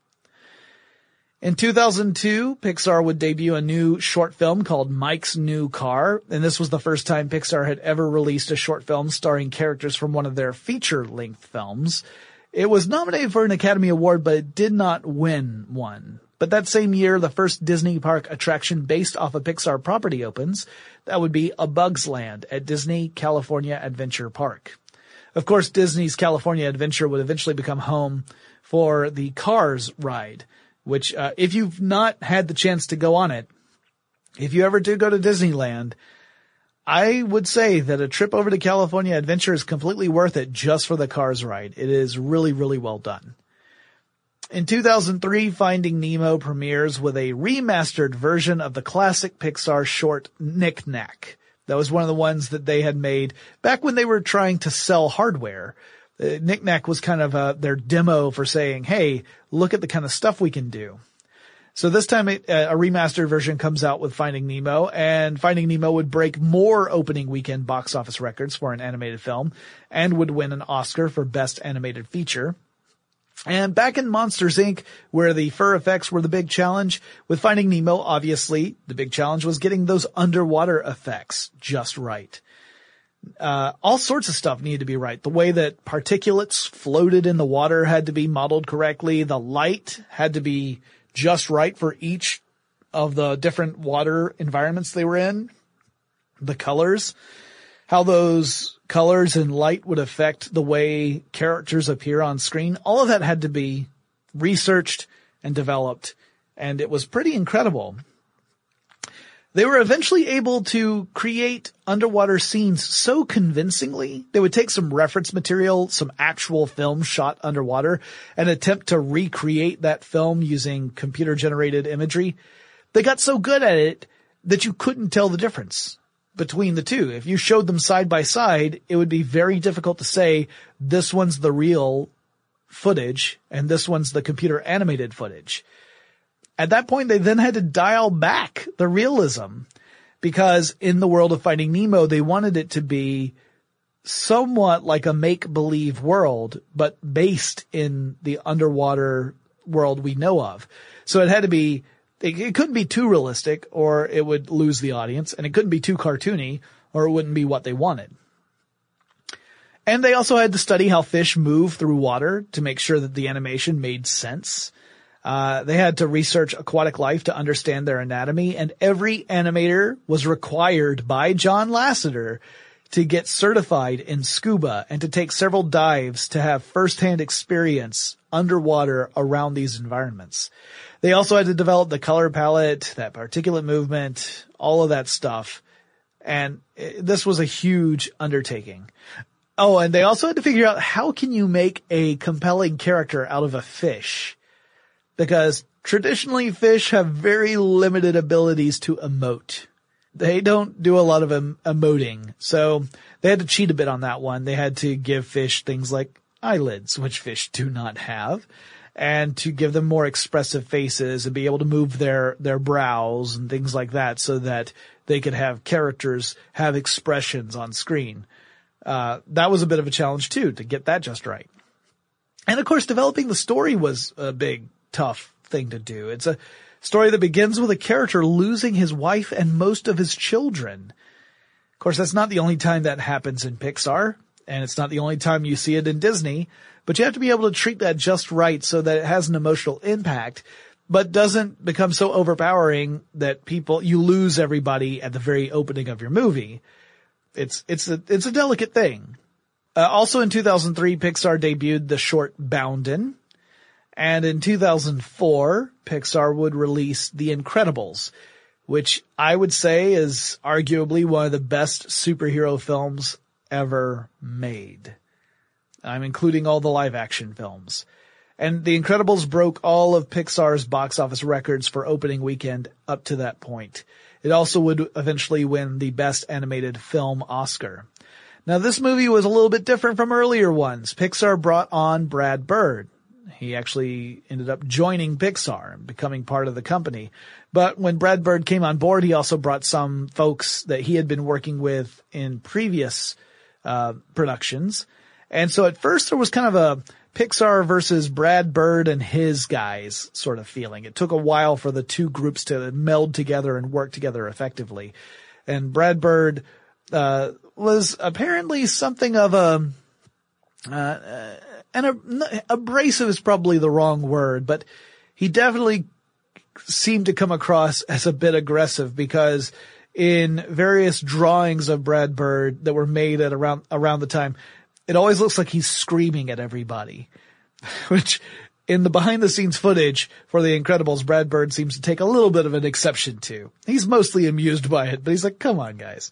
In two thousand two, Pixar would debut a new short film called Mike's New Car, and this was the first time Pixar had ever released a short film starring characters from one of their feature-length films. It was nominated for an Academy Award, but it did not win one. But that same year, the first Disney park attraction based off a Pixar property opens. That would be A Bug's Land at Disney California Adventure Park. Of course, Disney's California Adventure would eventually become home for the Cars ride, which, uh, if you've not had the chance to go on it, if you ever do go to Disneyland, I would say that a trip over to California Adventure is completely worth it just for the Cars ride. It is really, really well done. In two thousand three, Finding Nemo premieres with a remastered version of the classic Pixar short Knick Knack. That was one of the ones that they had made back when they were trying to sell hardware. Uh, Knick Knack was kind of uh, their demo for saying, hey, look at the kind of stuff we can do. So this time it, uh, a remastered version comes out with Finding Nemo, and Finding Nemo would break more opening weekend box office records for an animated film and would win an Oscar for Best Animated Feature. And back in Monsters, Incorporated, where the fur effects were the big challenge, with Finding Nemo, obviously, the big challenge was getting those underwater effects just right. Uh, all sorts of stuff needed to be right. The way that particulates floated in the water had to be modeled correctly. The light had to be just right for each of the different water environments they were in. The colors, how those colors and light would affect the way characters appear on screen. All of that had to be researched and developed, and it was pretty incredible. They were eventually able to create underwater scenes so convincingly, they would take some reference material, some actual film shot underwater, and attempt to recreate that film using computer-generated imagery. They got so good at it that you couldn't tell the difference between the two. If you showed them side by side, it would be very difficult to say this one's the real footage and this one's the computer animated footage. At that point, they then had to dial back the realism because in the world of Finding Nemo, they wanted it to be somewhat like a make-believe world, but based in the underwater world we know of. So it had to be It, it couldn't be too realistic or it would lose the audience, and it couldn't be too cartoony or it wouldn't be what they wanted. And they also had to study how fish move through water to make sure that the animation made sense. Uh, they had to research aquatic life to understand their anatomy, and every animator was required by John Lasseter to get certified in scuba and to take several dives to have firsthand experience underwater around these environments. They also had to develop the color palette, that particulate movement, all of that stuff. And this was a huge undertaking. Oh, and they also had to figure out how can you make a compelling character out of a fish? Because traditionally fish have very limited abilities to emote. They don't do a lot of em- emoting. So they had to cheat a bit on that one. They had to give fish things like eyelids, which fish do not have, and to give them more expressive faces and be able to move their, their brows and things like that so that they could have characters have expressions on screen. Uh, that was a bit of a challenge too, to get that just right. And of course, developing the story was a big, tough thing to do. It's a story that begins with a character losing his wife and most of his children. Of course, that's not the only time that happens in Pixar, and it's not the only time you see it in Disney, but you have to be able to treat that just right so that it has an emotional impact, but doesn't become so overpowering that people, you lose everybody at the very opening of your movie. It's, it's a, it's a delicate thing. Uh, also in two thousand three, Pixar debuted the short Boundin'. And in two thousand four, Pixar would release The Incredibles, which I would say is arguably one of the best superhero films ever made. I'm including all the live action films. And The Incredibles broke all of Pixar's box office records for opening weekend up to that point. It also would eventually win the Best Animated Film Oscar. Now this movie was a little bit different from earlier ones. Pixar brought on Brad Bird. He actually ended up joining Pixar and becoming part of the company. But when Brad Bird came on board, he also brought some folks that he had been working with in previous uh productions. And so at first there was kind of a Pixar versus Brad Bird and his guys sort of feeling. It took a while for the two groups to meld together and work together effectively. And Brad Bird uh was apparently something of a uh and a, abrasive is probably the wrong word, but he definitely seemed to come across as a bit aggressive, because in various drawings of Brad Bird that were made at around around the time, it always looks like he's screaming at everybody, which in the behind the scenes footage for The Incredibles, Brad Bird seems to take a little bit of an exception to. He's mostly amused by it, but he's like, come on, guys.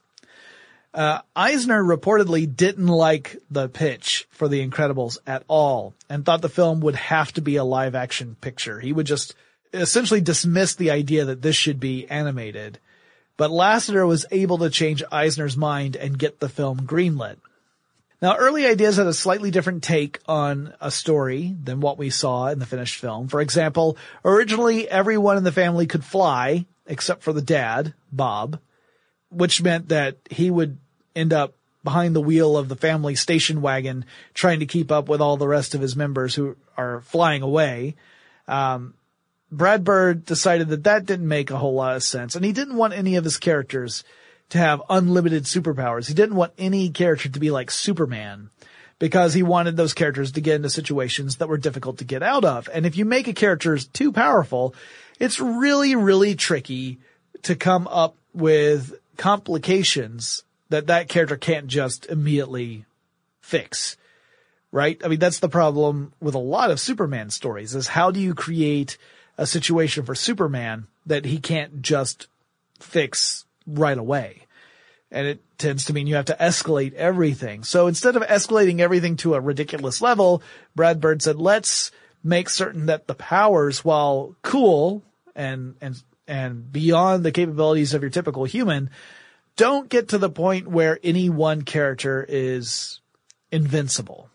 Uh, Eisner reportedly didn't like the pitch for The Incredibles at all and thought the film would have to be a live action picture. He would just essentially dismiss the idea that this should be animated. But Lasseter was able to change Eisner's mind and get the film greenlit. Now, early ideas had a slightly different take on a story than what we saw in the finished film. For example, originally everyone in the family could fly except for the dad, Bob, which meant that he would end up behind the wheel of the family station wagon trying to keep up with all the rest of his members who are flying away. Um, Brad Bird decided that that didn't make a whole lot of sense, and he didn't want any of his characters to have unlimited superpowers. He didn't want any character to be like Superman, because he wanted those characters to get into situations that were difficult to get out of. And if you make a character too powerful, it's really, really tricky to come up with complications that that character can't just immediately fix, right? I mean, that's the problem with a lot of Superman stories, is how do you create a situation for Superman that he can't just fix right away? And it tends to mean you have to escalate everything. So instead of escalating everything to a ridiculous level, Brad Bird said, let's make certain that the powers, while cool and, and, and beyond the capabilities of your typical human, don't get to the point where any one character is invincible.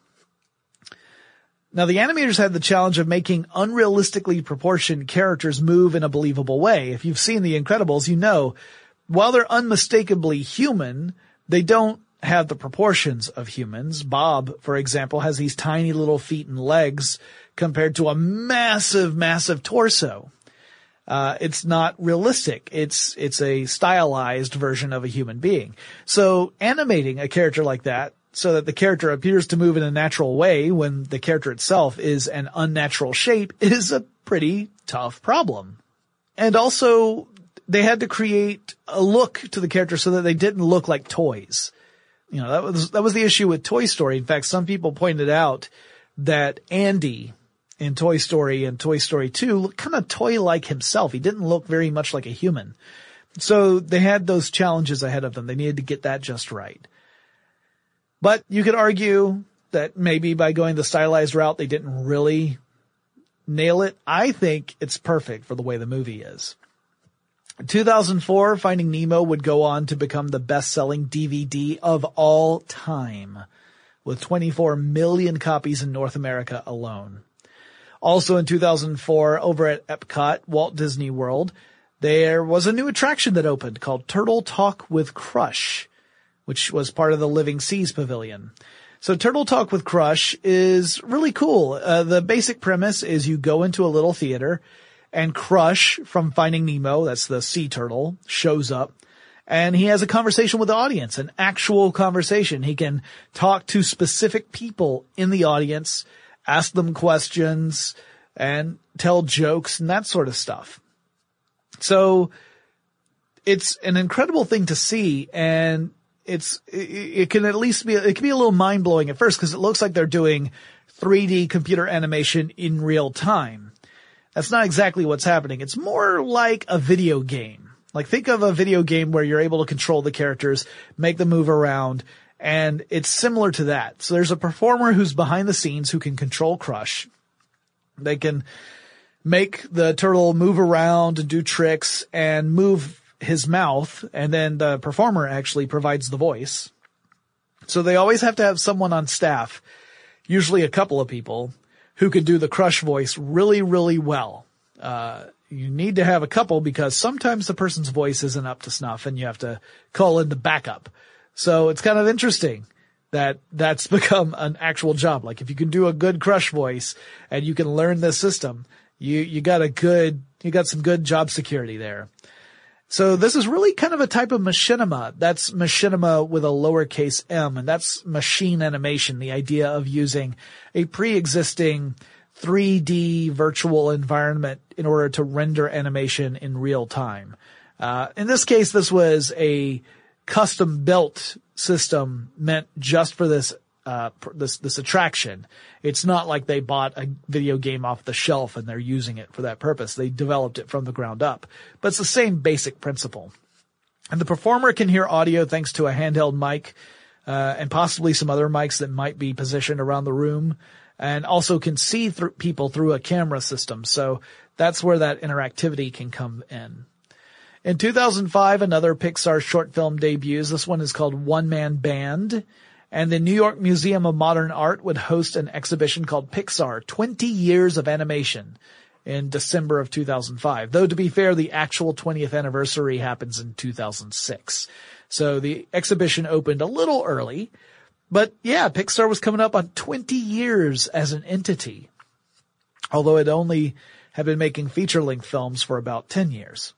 Now, the animators had the challenge of making unrealistically proportioned characters move in a believable way. If you've seen The Incredibles, you know, while they're unmistakably human, they don't have the proportions of humans. Bob, for example, has these tiny little feet and legs compared to a massive, massive torso. Uh, it's not realistic. It's, it's a stylized version of a human being. So animating a character like that so that the character appears to move in a natural way when the character itself is an unnatural shape is a pretty tough problem. And also, they had to create a look to the character so that they didn't look like toys. You know, that was, that was the issue with Toy Story. In fact, some people pointed out that Andy in Toy Story and Toy Story two looked kind of toy-like himself. He didn't look very much like a human. So they had those challenges ahead of them. They needed to get that just right. But you could argue that maybe by going the stylized route, they didn't really nail it. I think it's perfect for the way the movie is. In two thousand four, Finding Nemo would go on to become the best-selling D V D of all time, with twenty-four million copies in North America alone. Also in two thousand four, over at Epcot, Walt Disney World, there was a new attraction that opened called Turtle Talk with Crush, which was part of the Living Seas Pavilion. So Turtle Talk with Crush is really cool. Uh, the basic premise is you go into a little theater and Crush from Finding Nemo, that's the sea turtle, shows up. And he has a conversation with the audience, an actual conversation. He can talk to specific people in the audience, ask them questions, and tell jokes and that sort of stuff. So it's an incredible thing to see, and it's it, it can at least be it can be a little mind blowing at first because it looks like they're doing three D computer animation in real time. That's not exactly what's happening. It's more like a video game. Like, think of a video game where you're able to control the characters, make them move around, and it's similar to that. So there's a performer who's behind the scenes who can control Crush. They can make the turtle move around and do tricks and move his mouth, and then the performer actually provides the voice. So they always have to have someone on staff, usually a couple of people, who could do the Crush voice really, really well. Uh, you need to have a couple because sometimes the person's voice isn't up to snuff and you have to call in the backup. So it's kind of interesting that that's become an actual job. Like if you can do a good Crush voice and you can learn this system, you, you got a good, you got some good job security there. So this is really kind of a type of machinima. That's machinima with a lowercase m, and that's machine animation, the idea of using a pre-existing three D virtual environment in order to render animation in real time. Uh, in this case, this was a custom-built system meant just for this uh this this attraction. It's not like they bought a video game off the shelf and they're using it for that purpose. They developed it from the ground up. But it's the same basic principle. And the performer can hear audio thanks to a handheld mic uh and possibly some other mics that might be positioned around the room, and also can see through people through a camera system. So that's where that interactivity can come in. In two thousand five, another Pixar short film debuts. This one is called One Man Band. And the New York Museum of Modern Art would host an exhibition called Pixar, twenty years of Animation in December of two thousand five. Though to be fair, the actual twentieth anniversary happens in two thousand six. So the exhibition opened a little early. But yeah, Pixar was coming up on twenty years as an entity. Although it only had been making feature-length films for about ten years.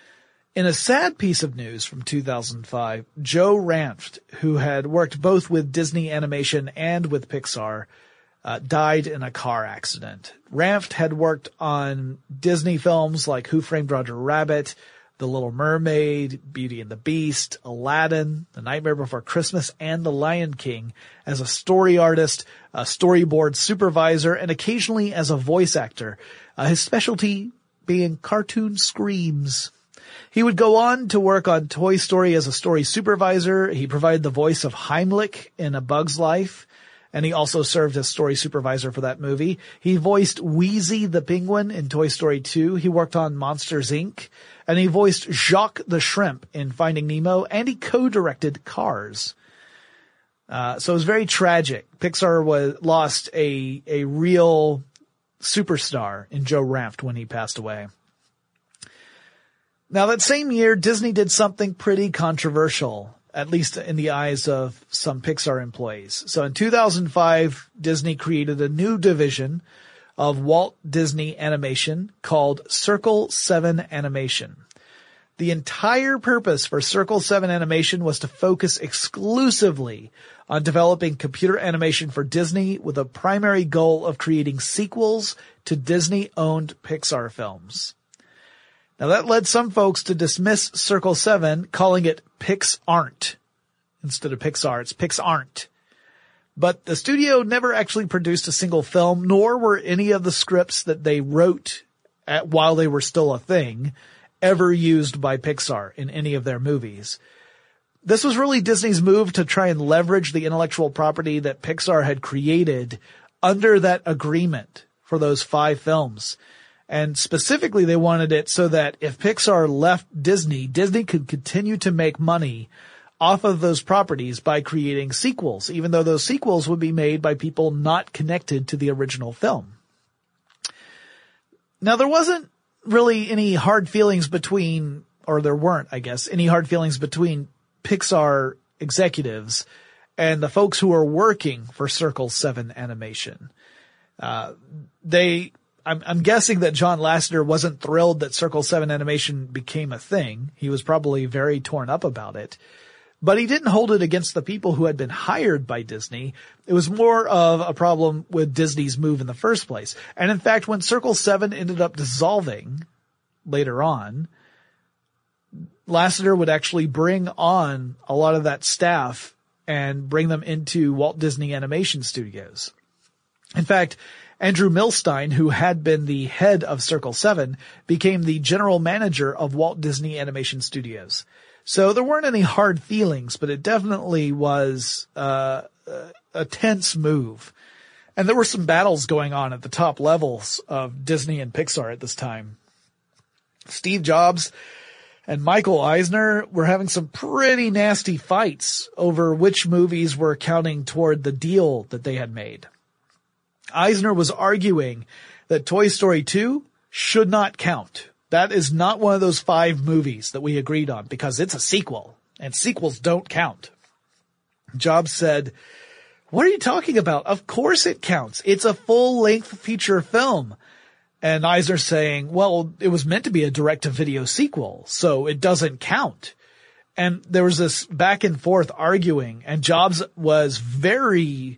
In a sad piece of news from two thousand five, Joe Ranft, who had worked both with Disney Animation and with Pixar, uh, died in a car accident. Ranft had worked on Disney films like Who Framed Roger Rabbit, The Little Mermaid, Beauty and the Beast, Aladdin, The Nightmare Before Christmas, and The Lion King as a story artist, a storyboard supervisor, and occasionally as a voice actor. Uh, his specialty being cartoon screams. He would go on to work on Toy Story as a story supervisor. He provided the voice of Heimlich in A Bug's Life, and he also served as story supervisor for that movie. He voiced Wheezy the Penguin in Toy Story two. He worked on Monsters, Incorporated, and he voiced Jacques the Shrimp in Finding Nemo, and he co-directed Cars. Uh, so it was very tragic. Pixar was lost a a real superstar in Joe Ranft when he passed away. Now that same year, Disney did something pretty controversial, at least in the eyes of some Pixar employees. So in two thousand five, Disney created a new division of Walt Disney Animation called Circle seven Animation. The entire purpose for Circle seven Animation was to focus exclusively on developing computer animation for Disney with a primary goal of creating sequels to Disney-owned Pixar films. Now that led some folks to dismiss Circle seven, calling it Pix-Aren't. Instead of Pixar, it's Pix-Aren't. But the studio never actually produced a single film, nor were any of the scripts that they wrote at, while they were still a thing ever used by Pixar in any of their movies. This was really Disney's move to try and leverage the intellectual property that Pixar had created under that agreement for those five films. And specifically, they wanted it so that if Pixar left Disney, Disney could continue to make money off of those properties by creating sequels, even though those sequels would be made by people not connected to the original film. Now, there wasn't really any hard feelings between, or there weren't, I guess, any hard feelings between Pixar executives and the folks who are working for Circle seven Animation. Uh, they... I'm, I'm guessing that John Lasseter wasn't thrilled that Circle seven Animation became a thing. He was probably very torn up about it. But he didn't hold it against the people who had been hired by Disney. It was more of a problem with Disney's move in the first place. And in fact, when Circle seven ended up dissolving later on, Lasseter would actually bring on a lot of that staff and bring them into Walt Disney Animation Studios. In fact, Andrew Milstein, who had been the head of Circle seven, became the general manager of Walt Disney Animation Studios. So there weren't any hard feelings, but it definitely was uh, a tense move. And there were some battles going on at the top levels of Disney and Pixar at this time. Steve Jobs and Michael Eisner were having some pretty nasty fights over which movies were counting toward the deal that they had made. Eisner was arguing that Toy Story two should not count. That is not one of those five movies that we agreed on because it's a sequel, and sequels don't count. Jobs said, "What are you talking about? Of course it counts. It's a full-length feature film." And Eisner saying, well, it was meant to be a direct-to-video sequel, so it doesn't count. And there was this back and forth arguing, and Jobs was very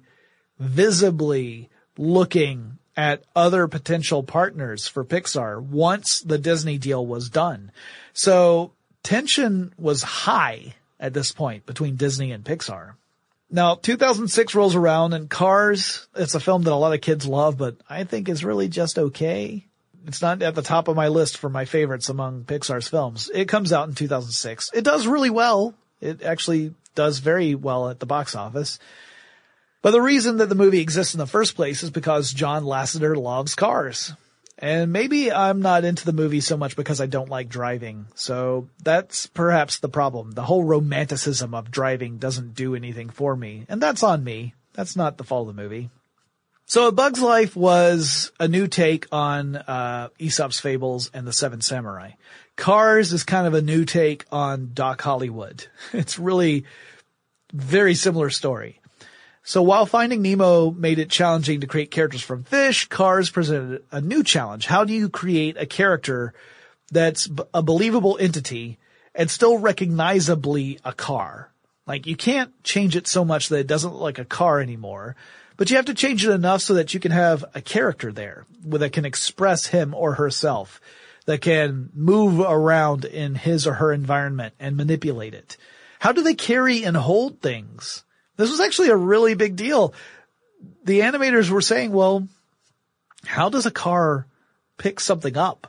visibly looking at other potential partners for Pixar once the Disney deal was done. So tension was high at this point between Disney and Pixar. Now, two thousand six rolls around, and Cars, it's a film that a lot of kids love, but I think is really just okay. It's not at the top of my list for my favorites among Pixar's films. It comes out in two thousand six. It does really well. It actually does very well at the box office. But the reason that the movie exists in the first place is because John Lasseter loves cars. And maybe I'm not into the movie so much because I don't like driving. So that's perhaps the problem. The whole romanticism of driving doesn't do anything for me. And that's on me. That's not the fault of the movie. So A Bug's Life was a new take on uh Aesop's Fables and the Seven Samurai. Cars is kind of a new take on Doc Hollywood. It's really very similar story. So while Finding Nemo made it challenging to create characters from fish, Cars presented a new challenge. How do you create a character that's a believable entity and still recognizably a car? Like, you can't change it so much that it doesn't look like a car anymore, but you have to change it enough so that you can have a character there that can express him or herself, that can move around in his or her environment and manipulate it. How do they carry and hold things? This was actually a really big deal. The animators were saying, well, how does a car pick something up?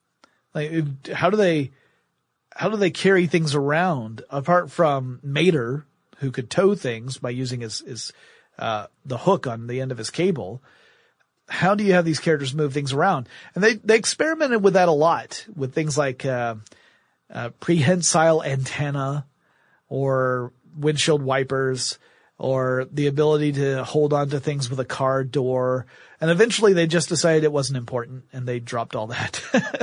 Like, how do they, how do they carry things around apart from Mater, who could tow things by using his, his, uh, the hook on the end of his cable? How do you have these characters move things around? And they, they experimented with that a lot with things like, uh, uh, prehensile antenna or windshield wipers, or the ability to hold on to things with a car door. And eventually they just decided it wasn't important and they dropped all that.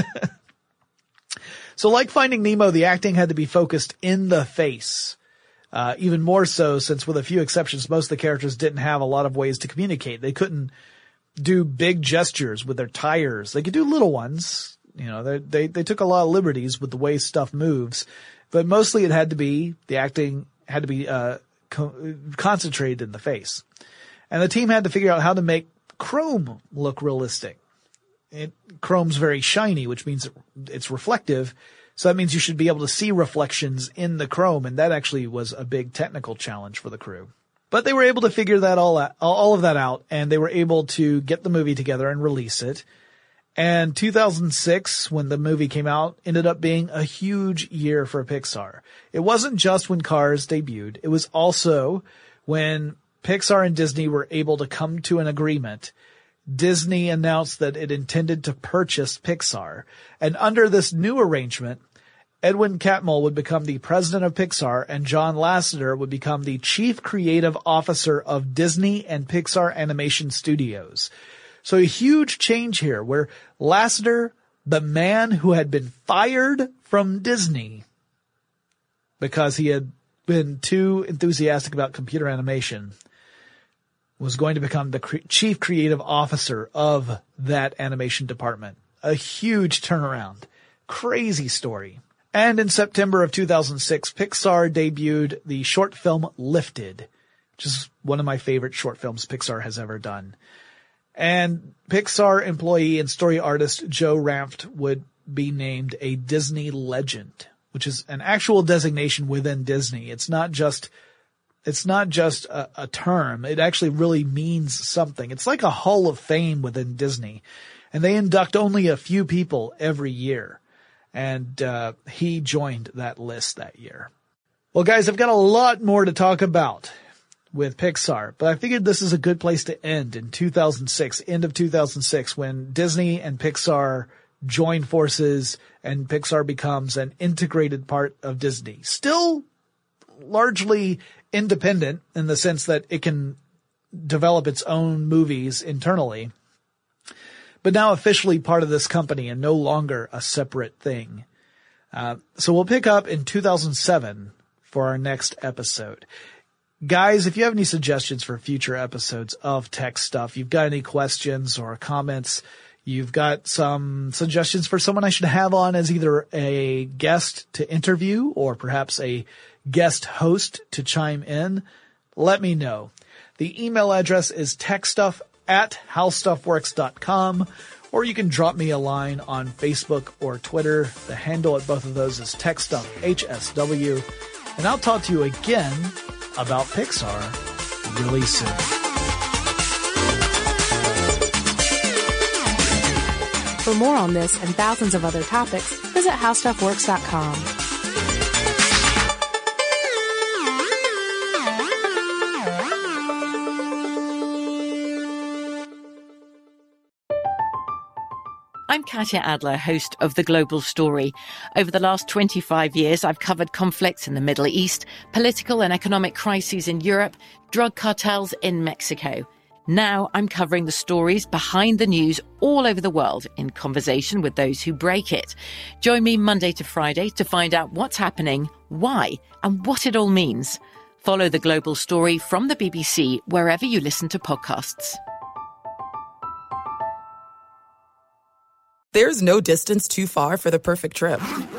So like Finding Nemo, the acting had to be focused in the face. Uh, even more so since with a few exceptions, most of the characters didn't have a lot of ways to communicate. They couldn't do big gestures with their tires. They could do little ones. You know, they, they, they took a lot of liberties with the way stuff moves, but mostly it had to be, the acting had to be, uh, concentrated in the face. And the team had to figure out how to make chrome look realistic. It, chrome's very shiny, which means it's reflective. So that means you should be able to see reflections in the chrome. And that actually was a big technical challenge for the crew. But they were able to figure that all out, all of that out, and they were able to get the movie together and release it. And two thousand six, when the movie came out, ended up being a huge year for Pixar. It wasn't just when Cars debuted. It was also when Pixar and Disney were able to come to an agreement. Disney announced that it intended to purchase Pixar. And under this new arrangement, Edwin Catmull would become the president of Pixar and John Lasseter would become the chief creative officer of Disney and Pixar Animation Studios. So a huge change here where Lasseter, the man who had been fired from Disney because he had been too enthusiastic about computer animation, was going to become the cre- chief creative officer of that animation department. A huge turnaround. Crazy story. And in September of two thousand six, Pixar debuted the short film Lifted, which is one of my favorite short films Pixar has ever done. And Pixar employee and story artist Joe Ranft would be named a Disney legend, which is an actual designation within Disney. It's not just, it's not just a, a term. It actually really means something. It's like a Hall of Fame within Disney. And they induct only a few people every year. And, uh, he joined that list that year. Well, guys, I've got a lot more to talk about with Pixar, but I figured this is a good place to end in two thousand six, end of two thousand six, when Disney and Pixar join forces and Pixar becomes an integrated part of Disney. Still largely independent in the sense that it can develop its own movies internally, but now officially part of this company and no longer a separate thing. Uh, so we'll pick up in two thousand seven for our next episode. Guys, if you have any suggestions for future episodes of Tech Stuff, you've got any questions or comments, you've got some suggestions for someone I should have on as either a guest to interview or perhaps a guest host to chime in, let me know. The email address is techstuff at howstuffworks dot com, or you can drop me a line on Facebook or Twitter. The handle at both of those is TechStuffHSW, and I'll talk to you again about Pixar really soon. For more on this and thousands of other topics, visit how stuff works dot com. I'm Katya Adler, host of The Global Story. Over the last twenty-five years, I've covered conflicts in the Middle East, political and economic crises in Europe, drug cartels in Mexico. Now I'm covering the stories behind the news all over the world in conversation with those who break it. Join me Monday to Friday to find out what's happening, why, and what it all means. Follow The Global Story from the B B C wherever you listen to podcasts. There's no distance too far for the perfect trip.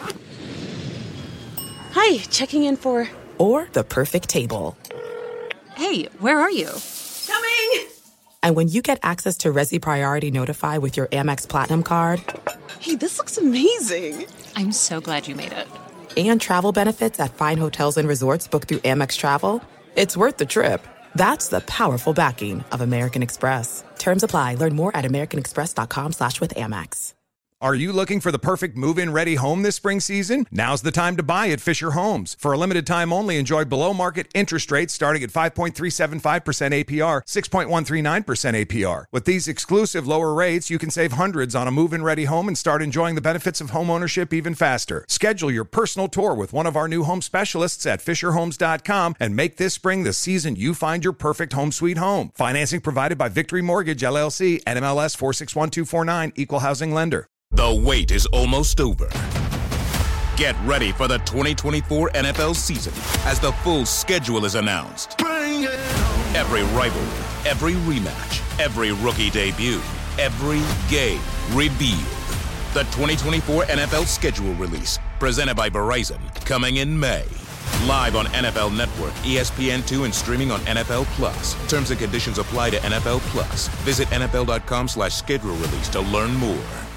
Hi, checking in for... Or the perfect table. Hey, where are you? Coming! And when you get access to Resi Priority Notify with your Amex Platinum card... Hey, this looks amazing! I'm so glad you made it. And travel benefits at fine hotels and resorts booked through Amex Travel, it's worth the trip. That's the powerful backing of American Express. Terms apply. Learn more at americanexpress.com slash with Amex. Are you looking for the perfect move-in ready home this spring season? Now's the time to buy at Fisher Homes. For a limited time only, enjoy below-market interest rates starting at five point three seven five percent A P R, six point one three nine percent A P R. With these exclusive lower rates, you can save hundreds on a move-in ready home and start enjoying the benefits of home ownership even faster. Schedule your personal tour with one of our new home specialists at fisher homes dot com and make this spring the season you find your perfect home sweet home. Financing provided by Victory Mortgage, L L C, N M L S four six one two four nine, Equal Housing Lender. The wait is almost over. Get ready for the twenty twenty-four N F L season as the full schedule is announced. Every rivalry, every rematch, every rookie debut, every game revealed. The twenty twenty-four N F L schedule release, presented by Verizon, coming in May. Live on N F L Network, E S P N two, and streaming on N F L Plus. Terms and conditions apply to N F L Plus. Visit N F L dot com slash schedule release to learn more.